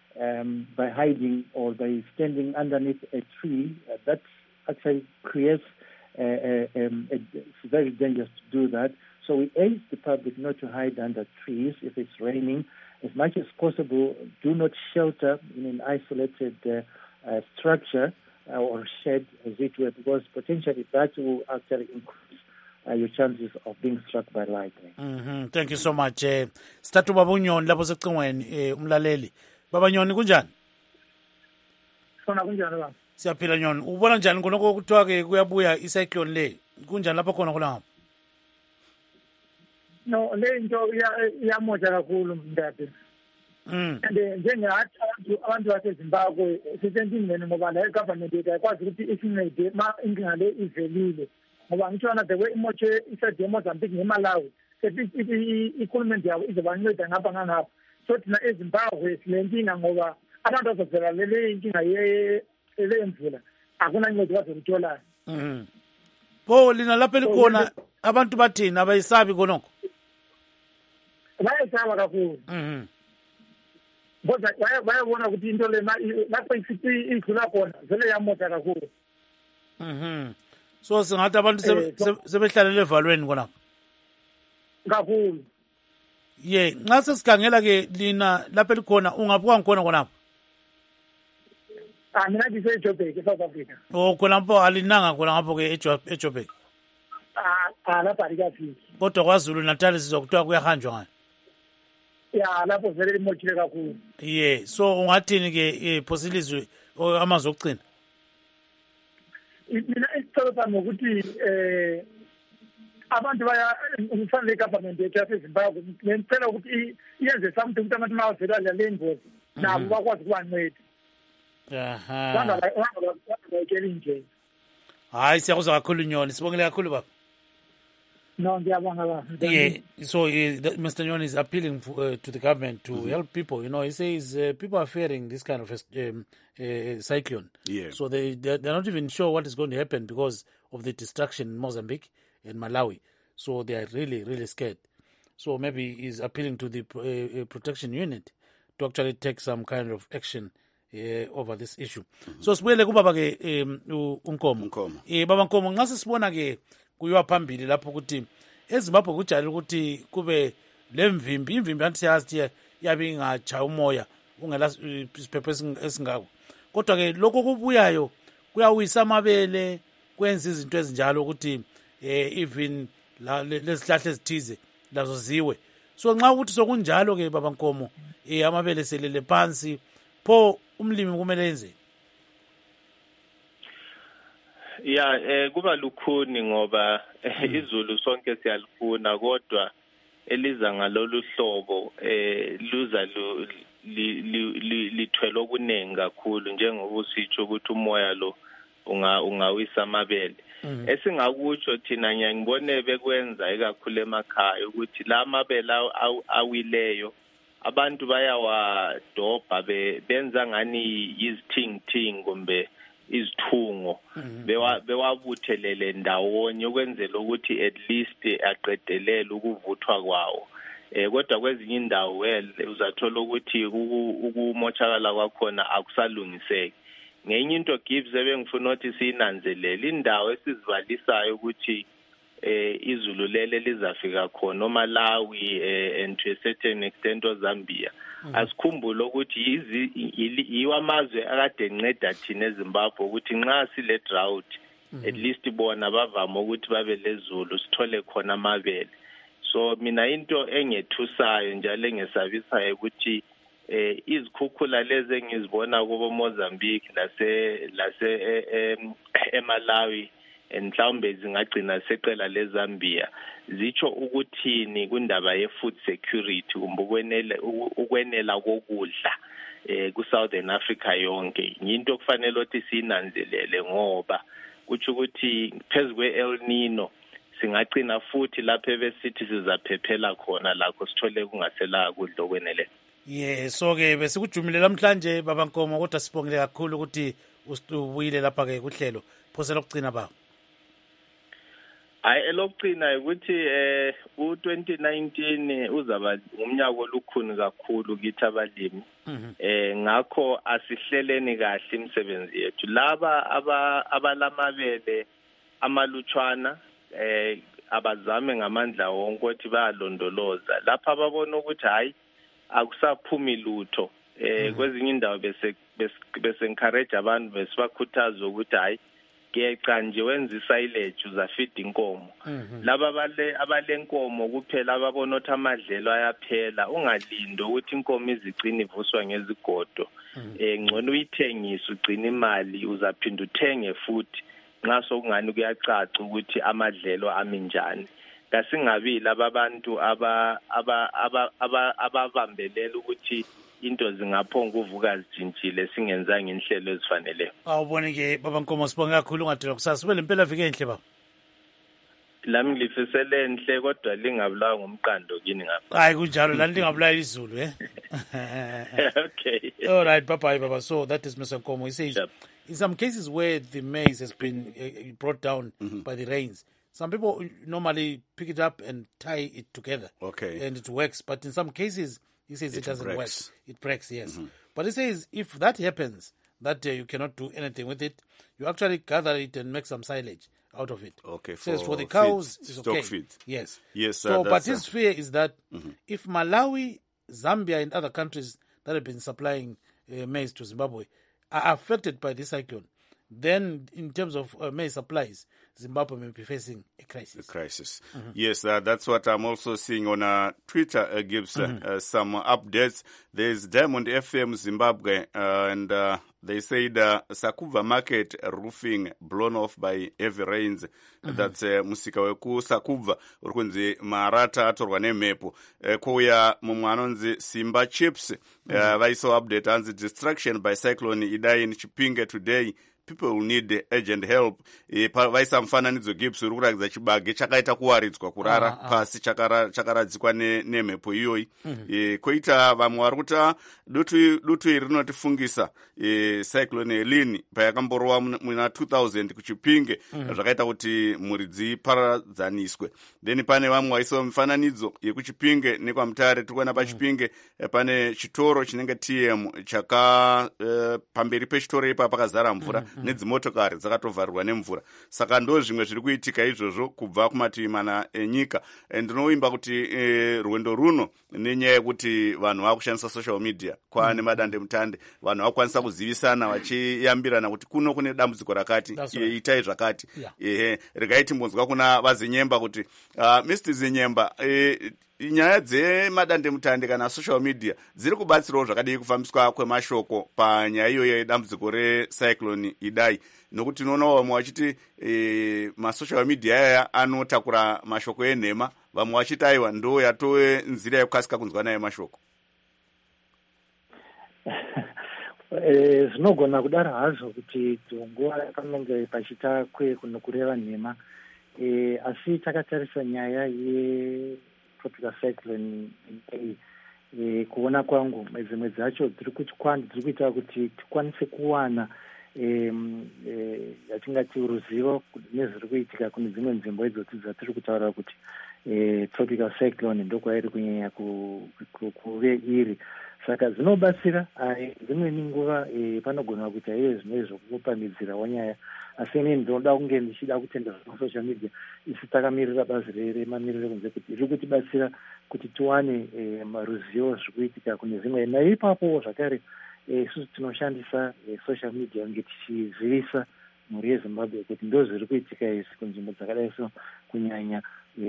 um, by hiding or by standing underneath a tree. Uh, that actually creates uh, a, um, a, it's very dangerous to do that. So we urge the public not to hide under trees if it's raining. As much as possible, do not shelter in an isolated uh, Uh, structure uh, or shed, as it were, because potentially that will actually increase uh, your chances of being struck by lightning. Mm-hmm. Thank you so much. Uh, Statu Babunyoni lapho secingweni umlaleli. Baba Nyoni kunjani? Sona kunjani baba? Siyaphila Nyoni. Ubona njani konke kuthiwa ke kuyabuya icyclone le? Kunjani lapha khona kulapha? No, le into iyamosha kakhulu mndade. Mm. And njengathi abantu abantu baseZimbabwe sisentini ngoba la government yethu ayikwazi ukuthi isincede ma inkinga le ivelile ngoba ngitshona the way imotshe isade eMozambique neMalawi sethi i-economy yabo izobanceda ngapha ngangapha. So thina eZimbabwe silenkinga ngoba abantu bazovela lele inkinga ye elemvula akuna ncedi bazolithola. Mhm. Bo lina lapha likhona abantu bathina abayisabi konoko. Bayesaba kakhulu. Mhm. Kodwa bayabona ukuthi into le lapho isithi idlula khona vele yamosha kakhulu. Mhm. So singathi abantu sebehlalele evalweni konapha. Kakhulu. Ye, nxa sesikhangela ke lina lapha likhona ungabuka ngkhona konapha. Ah mina ngise eJoburg eSouth Africa. Oh khona lapho alinanga khona ngapho ke eJoburg. Ah ah lapha alikafiki. Kodwa kwaZulu Natal sizokuthiwa kuyahanjwa ngani? Ya lapho vele imochile kakhulu. Yeah, so ungathini ke phosilizo amazwi okugcina? Mina isicelo sami ukuthi eh abantu baya umfanele government yethu yaseZimbabwe ngicela ukuthi iyenze something ukuthi abantu mawavela le ngozi nabo bakwazi ukubanceda. Aha. Banga bayekela nje. Hayi siyakuzwa kakhulu Nyoni, sibongile kakhulu baba. No, ngiyabonga baba. Yeah, so uh, the, Mister Nyon is appealing for, uh, to the government to mm-hmm. help people. You know, he says uh, people are fearing this kind of um, uh, cyclone. Yeah. So they they're, they're not even sure what is going to happen because of the destruction in Mozambique and Malawi. So they are really really scared. So maybe he's appealing to the uh, protection unit to actually take some kind of action uh, over this issue. Mm-hmm. So sibuyele kubaba ke um, uNkomo. Nkomo. Eh baba Nkomo nxa sibona ke kuyiwa phambili lapho ukuthi eZimbabwe kujayele ukuthi kube lemvimbi imvimbi anti siyazi yabe ingachaya umoya ungela isiphepho esingako kodwa ke lokho kubuyayo kuyawisa amabele kwenza izinto ezinjalo ukuthi eh even la lezihlahla ezithize lazo ziwe so nxa ukuthi sokunjalo ke baba Nkomo eh amabele selele phansi pho umlimi kumele yenze. Ya eh kuba lukhuni ngoba izulu sonke siyalifuna kodwa eliza ngalolu hlobo eh luza lithwele okuningi kakhulu njengoba usitsho ukuthi umoya lo unga ungawisa amabele esingakutsho thina ngiyangibone bekwenza ikakhulu emakhaya ukuthi la mabele awileyo abantu bayawadobha benza ngani izithingithing kumbe izithungo bewabuthelele ndawonye ukwenzela ukuthi at least aqedelele ukuvuthwa kwawo eh kodwa kwezinye indawo well uzathola ukuthi ukumochakala kwakhona akusalungiseki ngenye into Gibbs ebengifuna ukuthi sinanzelele indawo esizivalisayo ukuthi eh izulu lele lizafika khona oMalawi and to a certain extent oZambia asikhumbule ukuthi yiwamazwe akade enceda thina eZimbabwe ukuthi nxa sile drought at least bona bavama ukuthi babe lezulu sithole khona amabele so mina into engethusayo njalo engesabisayo ukuthi eh izikhukhula lezi engizibona kubo Mozambique lase lase eMalawi enhlawumbe zingagcina seqela leZambia zicho ukuthini kundaba ye food security kumbe ukwenela ukwenela kokudla eh ku Southern Africa yonke into okufanele ukuthi sinanzelele ngoba kuthi ukuthi phezwe El Nino singagcina futhi lapha ebesithi sizaphephela khona lakho sithole kungasela kudla okwenele. Yeah, so ke besikujumile namhlanje baba Nkomo kodwa sibongile kakhulu ukuthi usubuyile lapha ke kuhlelo phosela ukugcina baba. Hayi elokugcina ukuthi eh u twenty nineteen uzaba umnyaka olukhuni kakhulu kithi abalimi eh ngakho asihleleni kahle imisebenzi yethu laba abalamabele amalutshwana eh abazame ngamandla wonke ukuthi bayalondoloza lapha babona ukuthi hayi akusaphumi lutho eh kwezinye indawo bese bese encourage abantu besibakhuthaza ukuthi hayi keca nje wenza silage uzafida inkomo laba abale abalenkomo kuphela ababona ukuthi amadlelo ayaphela ungalindi ukuthi inkomo izigcina ivuswa ngezigodo eh ngcono uyithengisa ugcina imali uzaphinda uthenge futhi nxa sokungani kuyacaca ukuthi amadlelo aminjani kasingabi laba abantu aba aba ababambelela ukuthi into zingaphonga uvuka zijintshile singenzanga inhlelo ezifanele. Awubone ke baba Nkomo sibonga kakhulu ungadela kusasa ube lempela vike enhle baba. Lami ngilifisele enhle kodwa lingabulawa ngumqando kini ngapha. Hayi kunjalo la lingabulawa izulu eh. Okay. All right bye bye baba. So that is Mister Nkomo. He says yep. In some cases where the maize has been uh, brought down mm-hmm. by the rains, some people normally pick it up and tie it together. Okay. And it works, but in some cases he says it, it doesn't breaks. work. It breaks, yes. Mm-hmm. But he says if that happens, that uh, you cannot do anything with it, you actually gather it and make some silage out of it. Okay. For, says for the cows, feed, it's stock okay. Feed. Yes. Yes. So, uh, but his uh, fear is that mm-hmm. if Malawi, Zambia, and other countries that have been supplying uh, maize to Zimbabwe are affected by this cyclone, then in terms of uh, maize supplies, Zimbabwe may be facing a crisis. A crisis. Mm-hmm. Yes, uh, that's what I'm also seeing on uh, Twitter, uh, gives uh, mm-hmm. uh, some updates. There's Diamond F M Zimbabwe, uh, and uh, they said uh, Sakuva market roofing blown off by heavy rains. Mm-hmm. That's uh, musika weku Sakuva, urkunzi marata atorwa nemepo. Uh, kuya mumwanonzi Simba Chips, uh, mm-hmm. vaiso update, and the destruction by cyclone Idai in Chipinge today. people will need urgent help. E, vaisa mufananidzo gibbs uri kuratidza chibage chakaita kuwaridzwa kurara ah, ah. pasi chakaradzikwa ne, nemhepo iyoyi. mm -hmm. E, koita vamwe vari kuti dutu, dutu iri rinotifungisa e, cyclone Helene payakamborowa muna two thousand kuchipinge mm -hmm. zvakaita kuti mhuri dziparadzaniswe. Then pane vamwe vaisa mifananidzo yekuchipinge nekwamutare tiri kuona pachipinge mm -hmm. pane chitoro chinenge T M chaka uh, pamberi pechitoro ipa pakazara mvura mm -hmm. nedzimotokari dzakatovharirwa nemvura. Saka ndo zvimwe zviri kuitika izvozvo kubva kumativi mana enyika. Ndinoimba kuti e, rwendo runo nenyaya yekuti vanhu vakushandisa social media kwaane mm -hmm. madande mutande, vanhu vakwanisa kuzivisana vachiyambirana kuti kuno kune dambudziko rakati itai zvakati. yeah. ehe regai timbonzwa kuna vazinyemba kuti uh, Mister Zinyemba e, nyaya dzemadande mutande kana social media dziri kubatsirawo zvakadii kufambiswa kwemashoko panyaya iyoyo yedambudziko recyclone Idai, nokuti tinoona vamwe vachiti e, masocial media aya anotakura mashoko enhema, vamwe vachiti aiwa ndo yatove nzira yekukasika kunzwa naye mashoko. Zvinogona kudaro hazvo kuti nguva yakanenge pachita kwe kureva nhema, e, asi takatarisa nyaya ye tropical cyclone e, e, kuona kwangu dzimwe dzacho dziri kuita kuti tikwanise kuwana e, e, yatingati ruzivo nezviri kuitika kune dzimwe nzvimbo idzodzi dzatiri kutaura kuti e, tropical cyclone ndokwairi kunyanya kuve iri. Saka zvinobatsira dzimweni nguva e, panogona kuita iye zvine zvokupamhidzira wanyaya, asi ine ndinoda kunge ndichida kutenda social media isi takamirira bazi remamiriro kunze kuti iri kutibatsira kuti tiwane e, maruzivo zvikuitika kune zvimwe. Naipapo zvakare isusu e, tinoshandisa e, social media kunge tichizivisa mhuri yeZimbabwe kuti ndo zviri kuitika izvi kunzvimbo dzakadai so kunyanya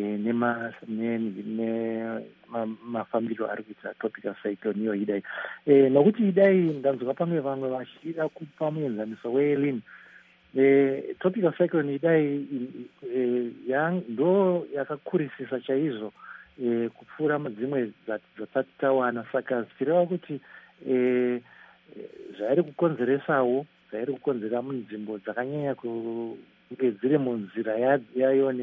nemafambiro ari kuita tropical cyclone iyo Idai. E, nokuti Idai ndanzwa pamwe vamwe vachida kupa muenzaniso weHelene. E, tropical cyclone Idai e, yang, ndo yakakurisisa chaizvo e, kupfuura dzimwe dzatati tawana. Saka zvichireva kuti e, zvairi kukonzeresawo zvairi kukonzera munzvimbo dzakanyanya kunge dziri munzira yayone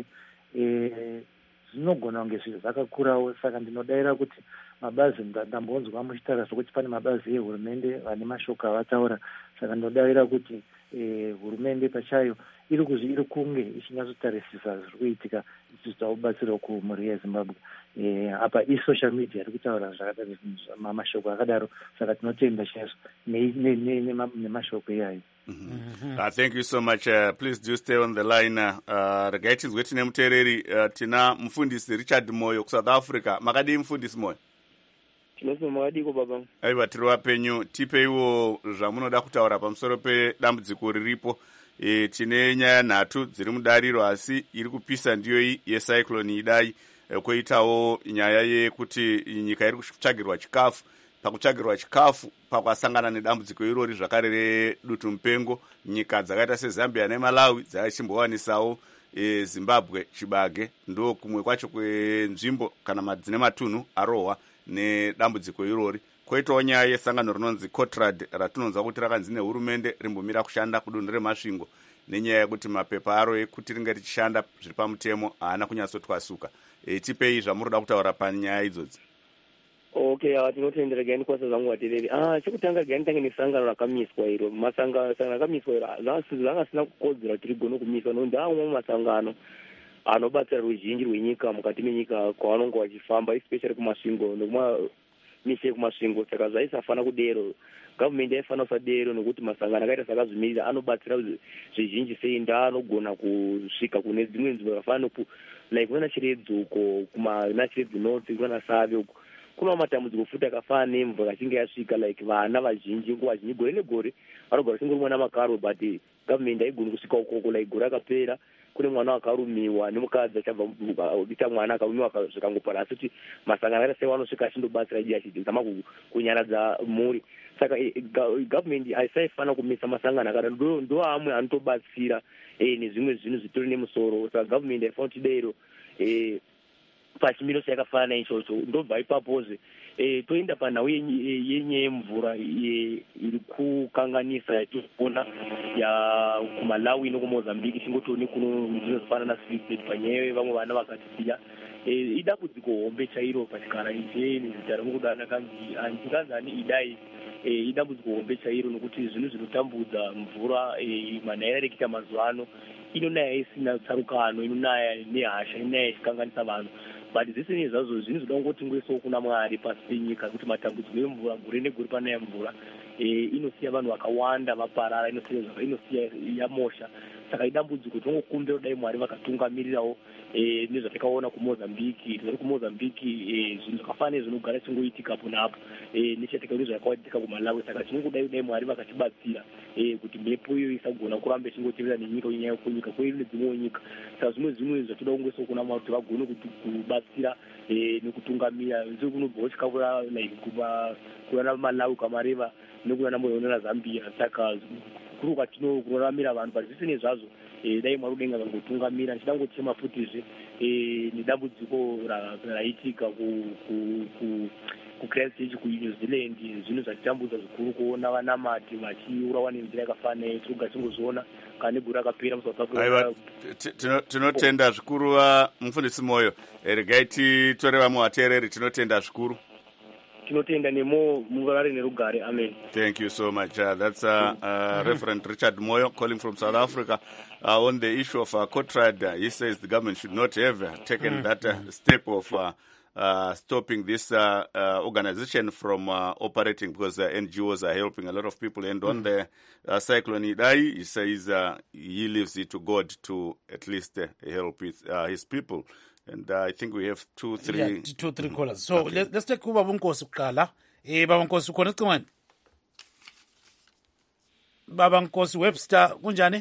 zvinogona kunge zvinhu zvakakurawo. Saka ndinodaira kuti mabazi ndambonzwa muchitaura zvokuti pane mabazi ehurumende vane mashoko avataura. Saka ndinodaira kuti e, hurumende pachayo iri iri kunge ichinyatsotarisisa zviri kuitika ichizoita ubatsiro kumhuri yeZimbabwe. E, apa isocial media iri kutaura zvakadaro mashoko akadaro. Saka tinotenda chaizvo nemashoko iyayo. Mm-hmm. Uh, thank you so much. Uh, please do stay on the line. Uh, regai tinzwe tine muteereri uh, tina mufundisi Richard Moyo kuSouth Africa. Makadii mufundisi Moyo? Tinose makadiko baba. Aiwa tiri vapenyu, tipeiwo zvamunoda kutaura pamusoro pedambudziko riripo. E, tine nyaya nhatu dziri mudariro asi iri kupisa ndiyo iyi yecyclone Idai. E, koitawo nyaya yekuti nyika iri kutsvagirwa chikafu. Pakutsvagirwa chikafu pakwasangana nedambudziko irori zvakare redutu mupengo, nyika dzakaita seZambia neMalawi dzaichimbowanisawo e, Zimbabwe chibage. Ndo kumwe kwacho kwenzvimbo kana madzine matunhu arohwa nedambudziko irori. Koitawo nyaya yesangano rinonzi Cotrad ratinonzwa kuti rakanzi nehurumende rimbomira kushanda kudunhu remasvingo nenyaya yekuti mapepa aro ekuti ringe richishanda zviri pamutemo haana kunyatsotwasuka. E, tipei zvamuroda kutaura panyaya idzodzi. Okay, uh, tinotendera gani kwasa zangu watereri. Ah, chekutanga gani tange nesangano rakamiswa iro. Masanga sangano rakamiswa iro. Zasi zvakasina kukodzera tiri gono kumiswa no ndawo masangano anobatsira ruzhinji rwenyika mukati menyika kwavanonga vachifamba especially kumasvingo nokuma mise kumasvingo. Saka zvaisafana kudero. Government yaifana kusadero nokuti masangano akaita sakazvimirira anobatsira zvizhinji sei ndaanogona kusvika kune dzimwe nzvimbo zvakafanana like kuna Chiredzuko kuma na Chiredzu North kuna Save uko. Kuna matambudziko futi akafanana nemvura achinge yasvika like vana vazhinji nguva zhinji gore negore vanogara singori mwana makaro but government haigoni kusvika ukoko like gore akapera kune mwana akarumiwa nemukadzi achabva kuita mwana akarumiwa zvikangopara asi kuti masangano akaita sei vanosvika achindobatsira idi achizama kunyaradza mhuri. Saka government haisaifana kumisa masangano akadaro ndo amwe anotobatsira nezvimwe zvinhu zvitori nemusoro. Saka government haifana kuti dero pachimiro chakafana ichocho ndobva ipapoze eh toenda panhau yenye yemvura iri kukanganisa yatinoona ya kuMalawi nokuMozambique chingotoni kuno zvinofanana na panyaya vamwe vana vakatisiya eh idambudziko hombe chairo patikara iche nezita remukudana kanzi andikanzani idai eh idambudziko hombe chairo nokuti zvinhu zvinotambudza mvura eh manhaya rekita mazuva ano inonaya isina tsarukano inonaya nehasha inonaya ichikanganisa vanhu but zvese nezvazvo zvinhu zvoda kungoti ngoisawo kuna Mwari pasi penyika kuti matambudziko emvura gore negore panaya mvura eh inosiya vanhu vakawanda vaparara inosiya inosiya yamosha saka idambudziko tongokumbira dai Mwari vakatungamirirawo eh nezvatakaona kuMozambique tiri kuMozambique eh zvinhu zvakafanana zvinogara chingoitika po napo eh nechatikaona zvakawaitika kuMalawi saka chinongodai dai Mwari vakatibatsira eh kuti mhepo iyo isagona kuramba chingotirira nenyika yenyaya kunyika kwedu nedzimwe nyika saka zvimwe zvimwe zvatoda kungoisa kuna Mwari kuti vagone kubatsira eh nekutungamira zviri kunobva chikavura like kuva kuona Malawi kamareva nekuona moyona Zambia saka kuri kwatino kuroramira vanhu but zvese nezvazvo eh dai Mwari udenga kangotungamira ndichidangochema futizve eh nedambudziko raitika ku ku ku Christchurch ku New Zealand zvinhu zvatitambudza zvikuru kuona vanamati vachiurawa nenzira yakafanana tinoga chingozviona kana gura akapera muSouth Africa. Tinotenda zvikuru mufundisi Moyo regai titore vamwe vateereri tinotenda zvikuru. Tinotenda nemo muvarare nerugare. Amen. Thank you so much. Uh, that's uh, uh, Reverend Richard Moyo calling from South Africa uh, on the issue of uh, COTRAD. Uh, he says the government should not have uh, taken mm. that uh, step of uh, uh, stopping this uh, uh, organization from uh, operating because uh, N G Os are helping a lot of people. And on mm. the uh, Cyclone Idai, he says uh, he leaves it to God to at least uh, help his, uh, his people. And uh, I think we have two, three... Yeah, two, three callers. So okay. let, let's take Baba Nkosi kuqala. Eh, Baba Nkosi ukhona ecingweni? Baba Nkosi Webster, kunjani?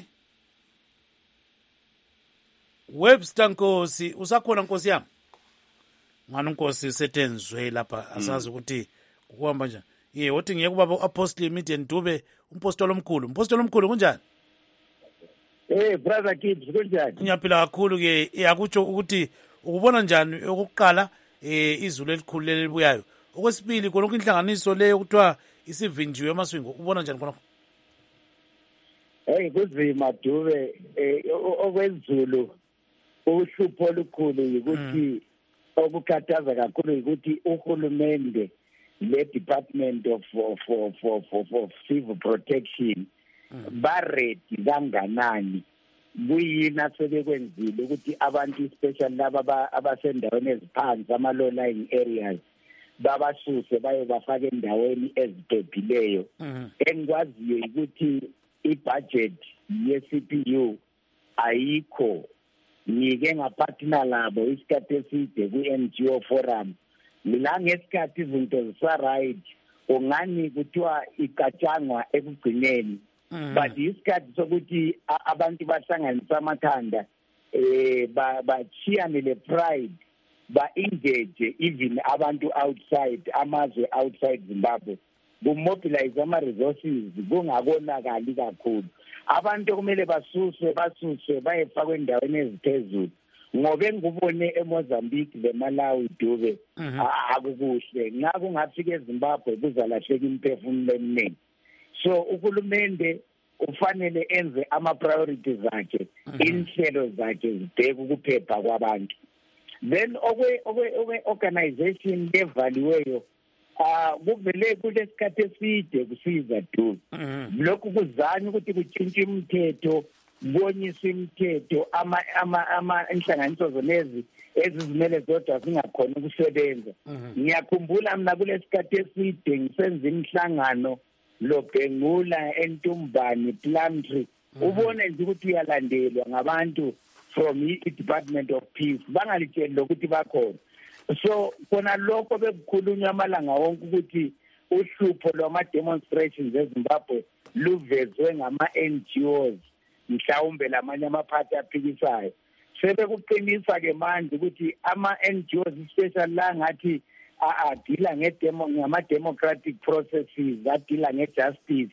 Webster Nkosi, usakhona Nkosi yami? Ngani Nkosi setenzwe lapha, asazi ukuthi kuhamba njani. Ye, wothi ngiyeke ubaba Apostle Immediate Dube, umpostoli omkhulu. Umpostoli omkhulu kunjani? Eh, brother Kids, kunjani? Ngiyaphila kakhulu ke, yakutsho ukuthi ukubona njani okuqala eh izulu elikhulu lelibuyayo. Okwesibili konke inhlanganiso leyo kuthiwa isivinjiwe emaswingo ubona njani khona? Hey, kuzima Dube eh okwezulu uhlupho olukhulu ukuthi okukhathaza kakhulu ukuthi uhulumende le Department of for for for for Civil Protection baredi kanganani kuyina sebekwenzile ukuthi abantu especially laba abasendaweni eziphansi ama low lying areas babasuse baye bafake endaweni eziphephileyo. Engikwaziyo ukuthi ibudget ye-C P U ayikho, ngike ngapartner labo isikhathi eside ku-N G O forum la ngesikhathi izinto zisa-right ungani kuthiwa ikatshangwa ekugcineni. But isikhathi sokuthi abantu bahlanganisa amakhanda eh bachiyane le pride ba engage even abantu outside amazwe outside Zimbabwe kumobilize ama resources kungakonakali kakhulu. Abantu kumele basuswe basuswe bayefakwa endaweni eziphezulu ngoba ngikubone eMozambique leMalawi Dube akukuhle nxa kungafika eZimbabwe kuzalahleka imphefumulo eminingi. So uhulumende ufanele enze ama priorities zakhe inhlelo zakhe zibheke ukuphepha kwabantu. Then okwe okwe organization levaliweyo ah kuvele kulesikhathi eside kusiza du lokhu kuzanya ukuthi kutshintshe imithetho kubonyiswe imithetho ama ama ama inhlanganiso zonezi ezizimele zodwa zingakhona ukusebenza. Ngiyakhumbula mina kulesikhathi eside ngisenza imihlangano loBhengula eNtumbani Plumtree ubone nje ukuthi uyalandelwa ngabantu from i-Department of Peace bangalitsheli lokuthi bakhona. So kona lokho bekukhulunywa amalanga wonke ukuthi uhlupho lwama demonstrations eZimbabwe luvezwe ngama N G Os mhlawumbe lamanye amaphathi aphikisayo. Sebekuqinisa ke manje ukuthi ama N G Os especially la ngathi adila ngedemo ngama democratic processes adila ngejustice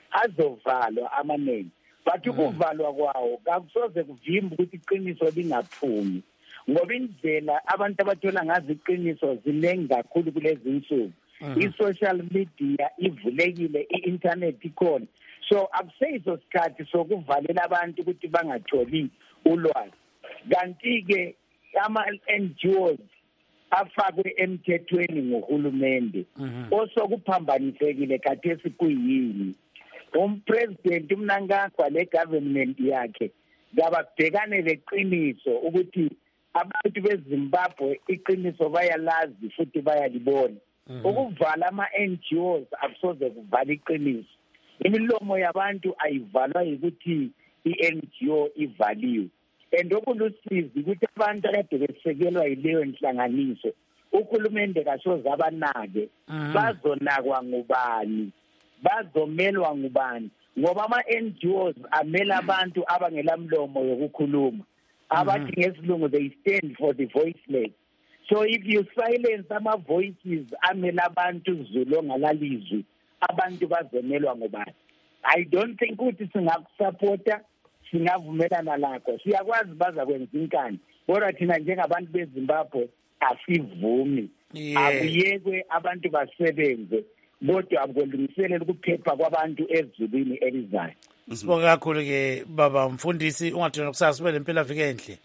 azovalwa amaningi. But ukuvalwa kwawo kakusoze kuvimba ukuthi iqiniso lingaphumi ngoba indlela abantu abathola ngazo iqiniso ziningi kakhulu kulezi insuku. I-social media ivulekile, i-internet ikhona. So akuseyiso sikhathi sokuvalela abantu ukuthi bangatholi ulwazi. Kanti-ke ama-N G Os afakwe emthethweni ngohulumende osokuphambanisekile khathesi kuyini. Umpresident uMnangagwa le-government yakhe kababhekane leqiniso ukuthi abantu beZimbabwe iqiniso bayalazi futhi bayalibona. Ukuvala ama-N G Os akusoze kuvala iqiniso. Imilomo yabantu ayivalwa ukuthi i-N G O ivaliwe. And okulusizi ukuthi abantu akade besekelwa yileyo nhlanganiso uhulumende kasoze abanake, bazonakwa ngubani, bazomelwa ngubani, ngoba ama-N G Os amela abantu abangelamlomo yokukhuluma, abathi ngesilungu they stand for the voiceless. So if you silence ama-voices amela abantu zulu ongalalizwi, abantu bazomelwa ngubani. I don't think ukuthi singakusupporta, singavumelana lakho. Siyakwazi baza kwenza inkani, kodwa thina njengabantu beZimbabwe asivumi. Akuyekwe abantu basebenze, kodwa akulungiselele ukuphepha kwabantu ezulwini elizayo. Sibonga kakhulu ke baba mfundisi, ungathina kusasa sibe lempela viki enhle.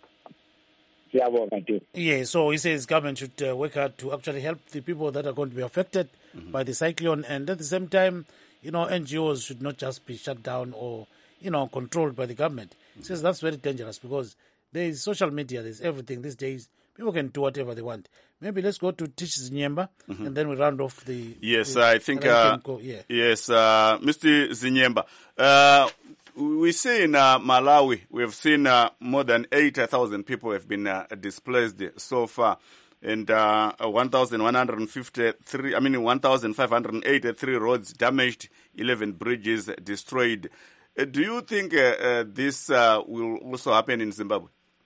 Yeah, so he says government should uh, work hard to actually help the people that are going to be affected mm-hmm. by the cyclone, and at the same time, you know, N G Os should not just be shut down or, you know, controlled by the government. He says that's very dangerous because there is social media, there's everything these days. People can do whatever they want. Maybe let's go to Teach Zinyemba, mm-hmm. and then we round off the... Yes, the, I think... Uh, go, yeah. Yes, uh, Mister Zinyemba. Uh, we see in uh, Malawi, we've seen uh, more than eighty thousand people have been uh, displaced so far. And uh, one thousand one hundred fifty-three, I mean, one thousand five hundred eighty-three roads damaged, eleven bridges destroyed. Uh, do you think uh, uh, this uh, will also happen in Zimbabwe?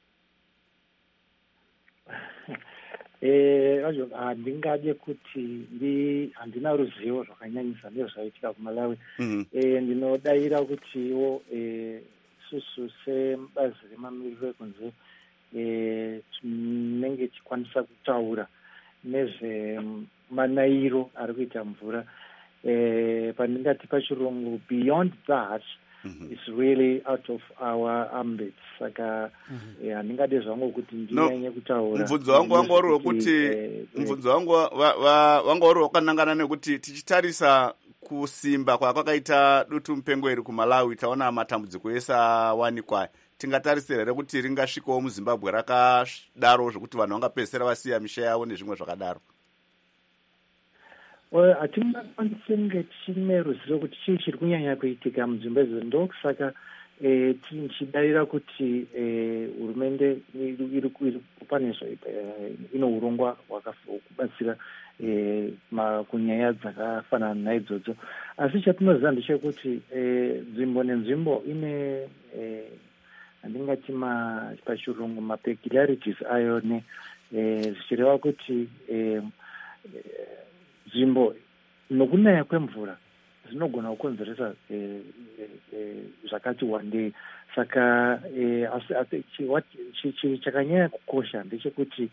Eh andingaje kuti ndi andina ruzivo rwakanyanyisa nezvaitika kuMalawi. Eh ndinodaira kutiwo eh susu sebazi remamiriro ekunze eh tinenge tikwanisa kutaura nezve manairo ari kuita mvura. Eh pandingati pachirungu beyond that Mm-hmm. It's really out of our ambit. Saka handingade zvangu kuti ndinyanye kutaura. Mubvunzo wangu wanga wari wekuti mubvunzo wangu wanga wari wakanangana nekuti tichitarisa kusimba kwakaita dutu mupengo iri kuMalawi taona matambudziko ese awanikwa. Tingatarisira here kuti ringasvikawo muZimbabwe rakadaro zvekuti vanhu vangapedzisira vasiya misha yavo nezvimwe zvakadaro. Hatingakwanisi kunge tichine ruzivo kuti chii chiri kunyanya kuitika munzvimbo idzodzo. Ndokusaka tichidarira kuti hurumende iri kupaniswa ino urongwa hwakabatsira kunyaya dzakafanana naidzodzo. Asi chatinoziva ndechekuti nzvimbo nenzvimbo ine handingati pachirungu mapeculiarities ayo zvichireva kuti nzvimbo nokunaya kwemvura zvinogona kukonzeresa zvakati wandei. Saka chiri chakanyanya kukosha ndechekuti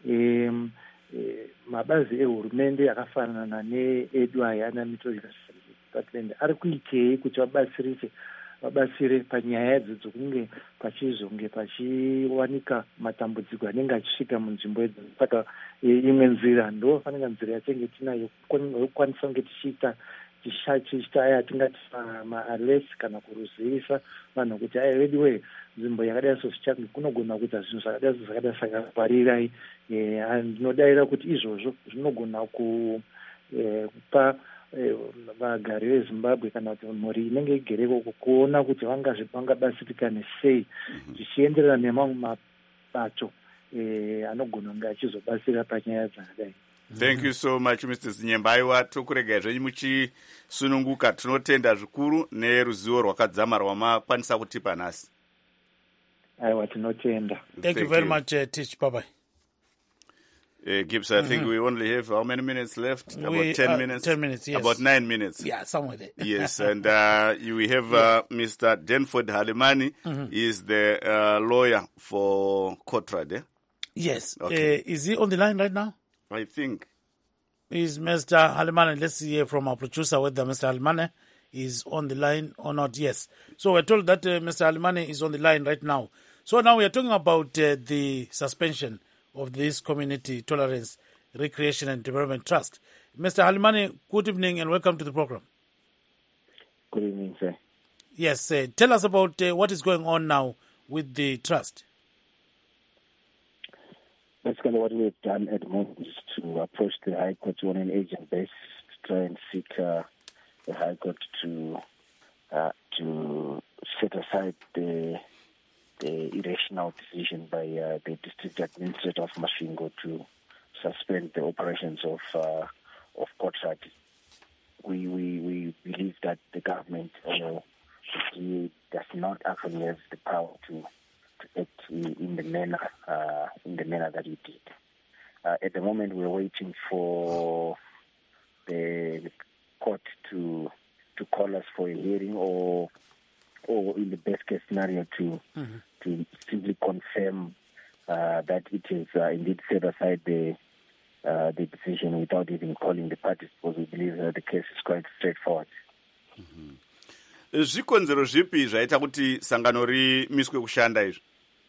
mabazi ehurumende akafanana needu aya ana meteorological department ari kuitei kuti vabatsirise vabatsire panyaya idzodzo kunge pachizonge pachiwanika matambudziko anenge achisvika munzvimbo idzodzo. Saka imwe nzira ndofanira nzira yatenge tinayo yokukwanisa kunge tichiita tichiita aya tingati maalesi kana kuruzivisa vanhu kuti aya redu we nzvimbo yakadai sozvichange kunogona kuita zvinhu zvakadai zvakadai sakaparirai. Ndinodaira kuti izvozvo zvinogona kupa vagari veZimbabwe kana kuti mhuri inenge igereko kuona kuti vangabatsirikane sei zvichienderana nemamwe mabato anogona kunge achizobatsira panyaya dzakadai. Thank you so much Mister Zinyemba. Aiwa tokurega zvenyu muchisununguka, tinotenda zvikuru neruzivo rwakadzama rwamakwanisa kutipa nhasi. Aiwa tinotenda. Thank you very much uh, Teach. Bye bye. Uh, Gibbs, I mm-hmm. think we only have how many minutes left? We, About ten uh, minutes? ten minutes, yes. About nine minutes. Yeah, somewhere there. Yes, and uh, we have uh, Mister Denford Halimani. Mm-hmm. He is the uh, lawyer for COTRAD. Eh? Yes. Okay. Uh, is he on the line right now? I think. Is Mister Halimane? Let's hear from our producer whether Mister Halimane is on the line or not. Yes. So we're told that uh, Mister Halimane is on the line right now. So now we are talking about uh, the suspension of this Community Tolerance, Recreation and Development Trust. Mister Halimane, good evening and welcome to the program. Good evening, sir. Yes. Uh, tell us about uh, what is going on now with the trust. Basically, what we've done at the moment is to approach the High Court on an agent basis to try and seek uh, the High Court to uh, to set aside the the irrational decision by uh, the District Administrator of Masvingo to suspend the operations of uh, of COTRAD. We, we we believe that the government uh, does not actually have the power to. to act in the manner uh, in the manner that it did. Uh, at the moment, we're waiting for the court to to call us for a hearing, or or in the best case scenario, to mm-hmm. to simply confirm uh, that it is uh, indeed set aside the uh, the decision without even calling the parties, because we believe that the case is quite straightforward. Mm-hmm. Zvikonzero zvipi zvaita kuti sangano rimiswe kushanda izvi?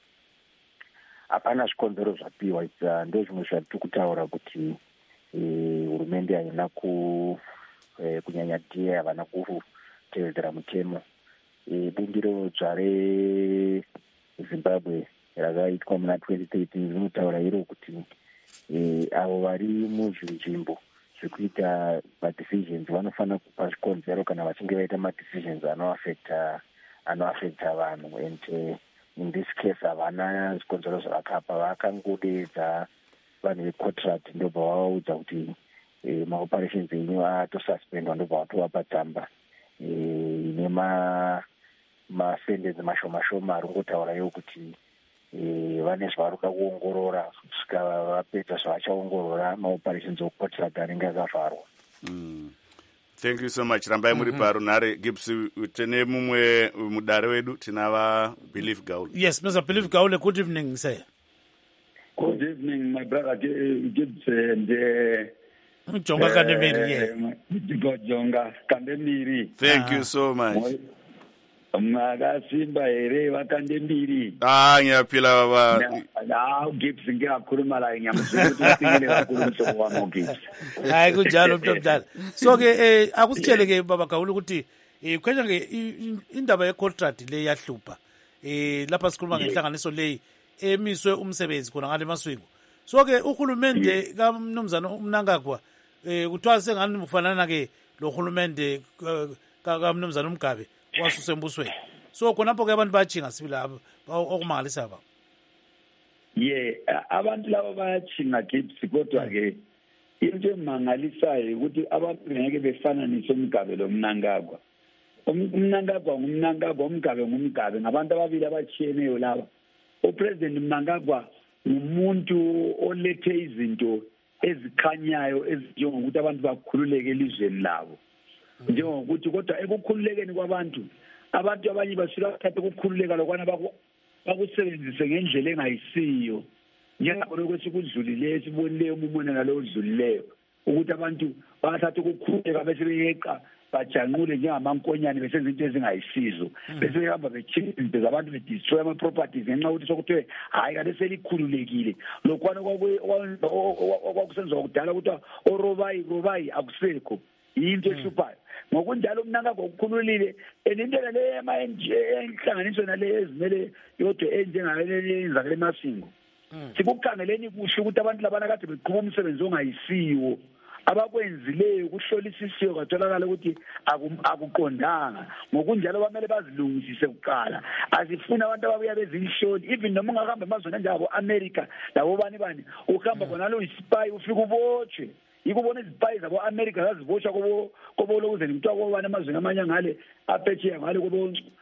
Hapana zvikonzero zvapiwa. Ndo zvimwe zvatiri kutaura kuti hurumende haina kunyanya dhiya, havana kutevedzera mutemo. Bungiro dzare Zimbabwe rakaitwa muna twenty thirteen rinotaura iro kuti avo vari muzvinzvimbo zvekuita madecisions vanofanira kupa zvikonzero kana vachinge vaita madecisions anoaffecta anoaffecta vanhu, and uh, in this case havana zvikonzero zvavakapa. Vakangodeedza vanhu veCOTRAD ndobva vavaudza kuti eh, maoperations enyu atosuspendwa, ndobva vatovapa tsamba ine ma masentence mashoma shoma aringotaura iwo kuti eh, vane zvavaroda kuongorora kusvika vapedza zvavachaongorora maoperations okuCOTRAD anenge akavharwa. Mm. Thank you so much. Rambai muri parunhare. Gibbs, tene mumwe mudare wedu tinava Believe Gaule. Yes, Mister Believe Gaule, good evening, sir. Good evening, my brother Gibbs and Jonga Kandemiri. Jonga Kandemiri. Thank you so much. Magasimba ere vakandembiri. Ah, ngiyapila baba. Na Gibbs ngiyakhuluma la ngiyamuzwa ukuthi ngakhuluma wami Gibbs. Hayi kunjalo mntomdala. So ke eh akusitshele ke baba Gaule ukuthi eh kwenya ke indaba yeCOTRAD le yahlupha. Eh lapha sikhuluma ngenhlanganiso le emiswe umsebenzi khona ngale Masvingo. So ke uhulumende kaMnumzana uMnangagwa eh kuthiwa sengani mufanana ke lo hulumende kaMnumzana uMgabe wasuse embusweni. So khonapho ke abantu bayachinga sibila okumangalisa ba. Yeah, abantu laba bayachinga Gibbs, kodwa ke into emangalisayo ukuthi abantu ngeke befana nisomgabe lo Mnangagwa. Umnangagwa ngumnangagwa, uMgabe ngumgabe, ngabantu ababili abachiyeneyo laba. uPresident Mnangagwa umuntu olethe izinto ezikhanyayo ezinjengokuthi abantu bakhululeke elizweni labo. Njengokuthi kodwa ekukhululekeni kwabantu, abantu abanye basuka bathathe ukukhululeka lokwana bakusebenzise ngendlela engayisiyo. Njengakho kwesikudlulileyo sibonileyo umumone nalo udlulileyo ukuthi abantu bathathe ukukhululeka bese beyeqa bajanqule njengamankonyane besenza into ezingayisizo, bese behamba bechinga izinto zabantu bedestroy ama properties ngenxa ukuthi sokuthe hayi kade selikhululekile. Lokwana kwakusenziwa kudala ukuthi orobayi robayi akusekho into ehluphayo. Ngokunjalo Mnangagwa ukukhululile enintela le ema enhlanganiso nale ezimele yodwa enjengaleenzakale Masvingo. Sikukhangeleni kuhle ukuthi abantu labana kade beqhubha umsebenzi ongayisiwo abakwenzileyo kuhlolisisiwe kwatholakala ukuthi akuqondanga. Ngokunjalo bamele bazilungisise kuqala. Asifuna abantu ababuya bezinhloli, even noma ungahamba emazweni njalo America labo bani bani uhamba khona lo spy ufika ubotshwe. Ikubona izipayi zabo America zaziboshwa kobo kobo lokuzeni kuthiwa kobani amazweni amanye ngale aphetsheya ngale kobo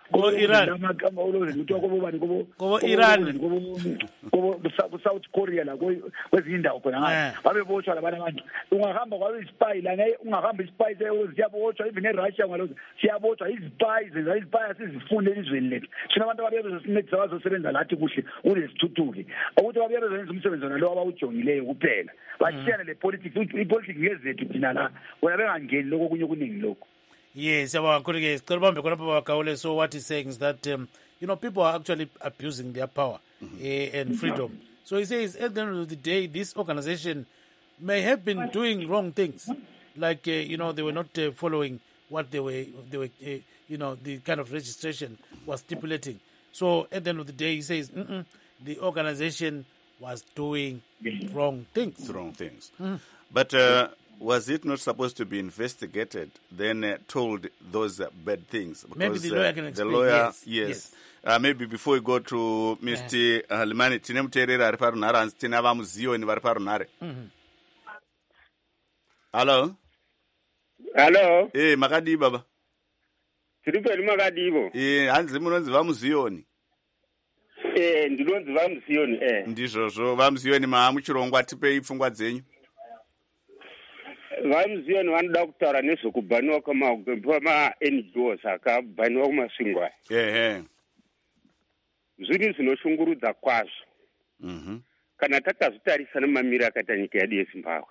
Kobo Iran. Kobo Iran. Kobo South Korea la kwezinye indawo khona ngayo. Babeboshwa labana abantu. Ungahamba kwabe spy la ngaye ungahamba spy siyaboshwa even eRussia ngalo siyaboshwa izispies izispies sizifune elizweni lethu. Sina abantu ababezosinetha bazosebenza lathi kuhle unesithuthuke. Ukuthi babezoyenza umsebenzi nalo abawujongileyo kuphela. Bashiyana le politics ipolitics ngezethu thina la. Wena bengangeni lokho kunye kuningi lokho. Yes, so what he's saying is that um, you know, people are actually abusing their power mm-hmm. uh, and freedom. So he says at the end of the day, this organization may have been doing wrong things, like uh, you know, they were not uh, following what they were they were uh, you know, the kind of registration was stipulating. So at the end of the day, he says Mm-mm, the organization was doing wrong things. Wrong things, mm. but. Uh, Was it not supposed to be investigated, then uh, told those uh, bad things? Because, maybe the lawyer can uh, explain. The lawyer, yes. yes. yes. Uh, maybe before we go to Mister Yeah. Halimani, tine muterera ari parunhare hanzi tina vamuzioni vari parunhare. Hello? Hello? Eh, makadi baba? Tiri peri makadivo. Eh, hanzi munonzi vamuzioni. Eh, ndinonzi vamuzioni, eh. Ndizvozvo, vamuzioni maamuchirongwa tipei pfungwa dzenyu. Vamuzioni vanoda kutaura nezvekubhaniwa kwama-N G Os akabhaniwa kumasvingwa. Ehe. Zvinhu zvinoshungurudza kwazvo. Mhm. Kana takazvitarisa nemamiro akaita nyika yedu yeZimbabwe.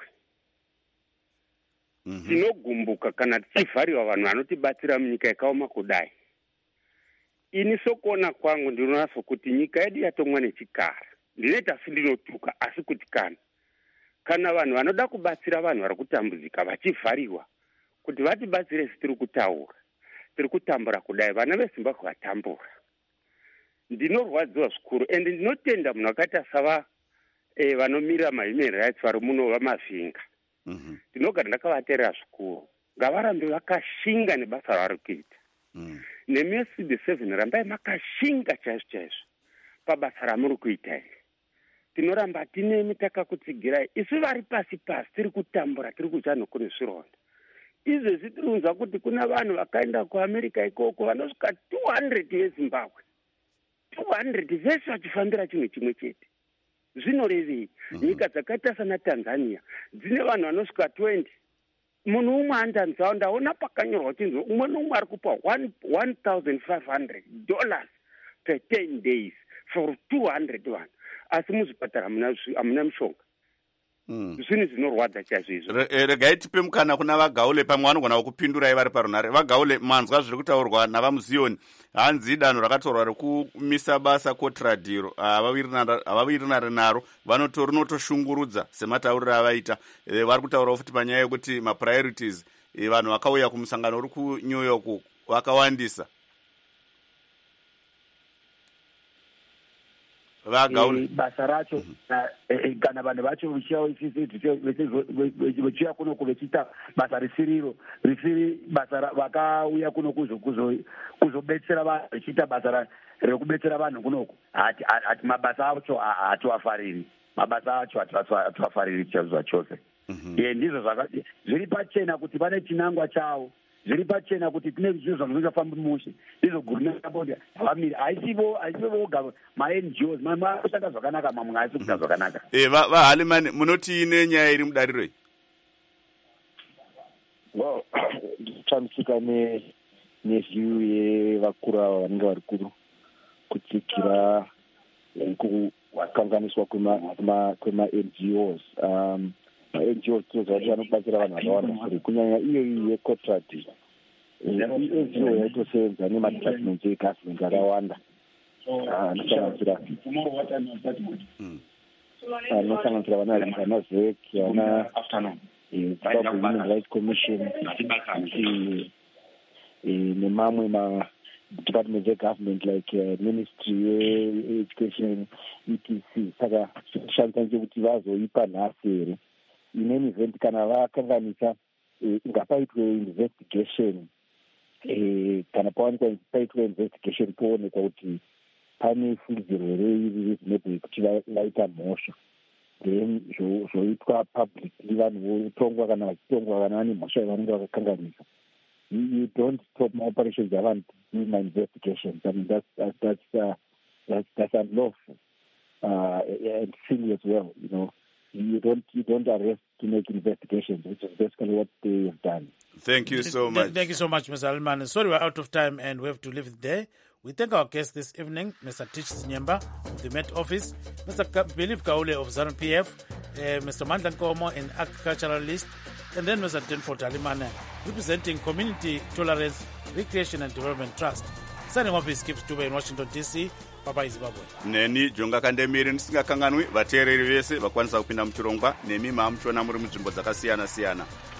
Mhm. Tinogumbuka kana tichivhariwa vanhu vanotibatsira munyika yakaoma kudai. Ini sokuona kwangu ndinoona sokuti nyika yedu yatomwa nechikara. Ndinoita sindinotuka asi kuti kana kana vanhu vanoda kubatsira vanhu vari kutambudzika vachivhariwa kuti vatibatsire tiri kutaura tiri kutambura kudai vana veZimbabwe vatambura. Ndinorwadziwa zvikuru ende ndinotenda munhu akaita sava eh, vanomira mahuman rights vari muno vamavhinga. Mhm. Ndinogara ndakavateerera zvikuru. Ngavarambe vakashinga nebasa ravari kuita. Mhm. Nemercedes seven rambai makashinga chaizvo chaizvo pabasa ramuri kuita iri. Tinoramba tinemi takakutsigirai isu vari pasi pasi tiri kutambura tiri kudya nhoko nezvironda. Izvezvi tiri kunzwa kuti kuna vanhu vakaenda kuAmerica ikoko vanosvika two hundred veZimbabwe. two hundred vese vachifambira chinhu chimwe chete. Zvinorevei? Nyika dzakaita sana Tanzania dzine vanhu vanosvika twenty. Munhu umwe andanzwa ndaona pakanyorwa chinzi umwe nomwe ari kupa one thousand five hundred dollars per ten days for two hundred vanhu. Asi muzvipatara hamuna mushonga. Zvinhu zvinorwadza chaizvo izvo. Regai tipe mukana kuna vagaule pamwe vanogona kupindurai vari parunhare. Vagaule, manzwa zviri kutaurwa navamuzioni. Hanzi danho rakatorwa rekumisa basa kotradhiro havawirinari naro rinotoshungurudza sematauriro avaita. Vari kutaurawo futi panyaya yekuti mapriorities vanhu vakauya kumusangano uri kuNew York vakawandisa. Vagaule basa racho kana vanhu vacho vachiuya kuno kuvechiita basa risiriro risiri basa vakauya kuno kuzobetsera vanhu vechiita basa rekubetsera vanhu kunoko hati mabasa acho hatiwafariri mabasa acho hatiwafariri chaizvo chose. Ndizvo zviri pachena kuti pane chinangwa chavo zviri pachena kuti tine zvinhu zvazvingafambi mushe izvo gurumende yabonda havamiri haisivo haisivo voga ma-N G Os maashanda zvakanaka mamwe haisi kuita zvakanaka. Vahalimani, munoti ine nyaya iri mudariro iyi? Well, nditamisika nevhiew yevakuru ava vanenge vari kutsikira kukanganiswa kwema-N G Os. Ma-N G Os tinoziva kuti vanobatsira vanhu vakawanda sure kunyanya iyo iyi yecotradi. I-N G O yaitosevenza nemadepartments egovernment akawanda anosanganisira anosanganisira vana vek vana Zimbabwe Human Rights Commission nemamwe ma-departments egovernment like uh, Ministry yeEducation E T C. Saka kushandisa nechekuti vazoipa nhasi here in event kana vakanganisa ngapaitwe investigation kana pawanikwa paitwe investigation poonekwa kuti pane fungidziro here iri reZimbabwe kuti vaita mhosva then zvoitwa publicly vanhu votongwa kana vachitongwa kana vane mhosva yavanenge vakakanganisa you, you don't stop my operations around doing my investigations. I mean, that's that's that's uh, that's, that's unlawful uh, and silly as well. You know, you don't you don't arrest to make investigations, which is basically what they have done. Thank you so much. Thank you so much, Mister Alman. Sorry, we're out of time and we have to leave it there. We thank our guest this evening, Mister Tish Nyemba of the Met Office, Mister Ka- Believe Kaule of ZANU P F, uh, Mister Mandla Nkomo, an agriculturalist, and then Mister Denford Alimane, representing Community Tolerance, Recreation and Development Trust. Signing off is Skip Stube in Washington, D C. Bye-bye, Zimbabwe. Neni Jonga Kandemiri ndisingakanganwi vateereri vese vakwanisa kupinda muchirongwa nemi maamuchiona muri munzvimbo dzakasiyana siyana.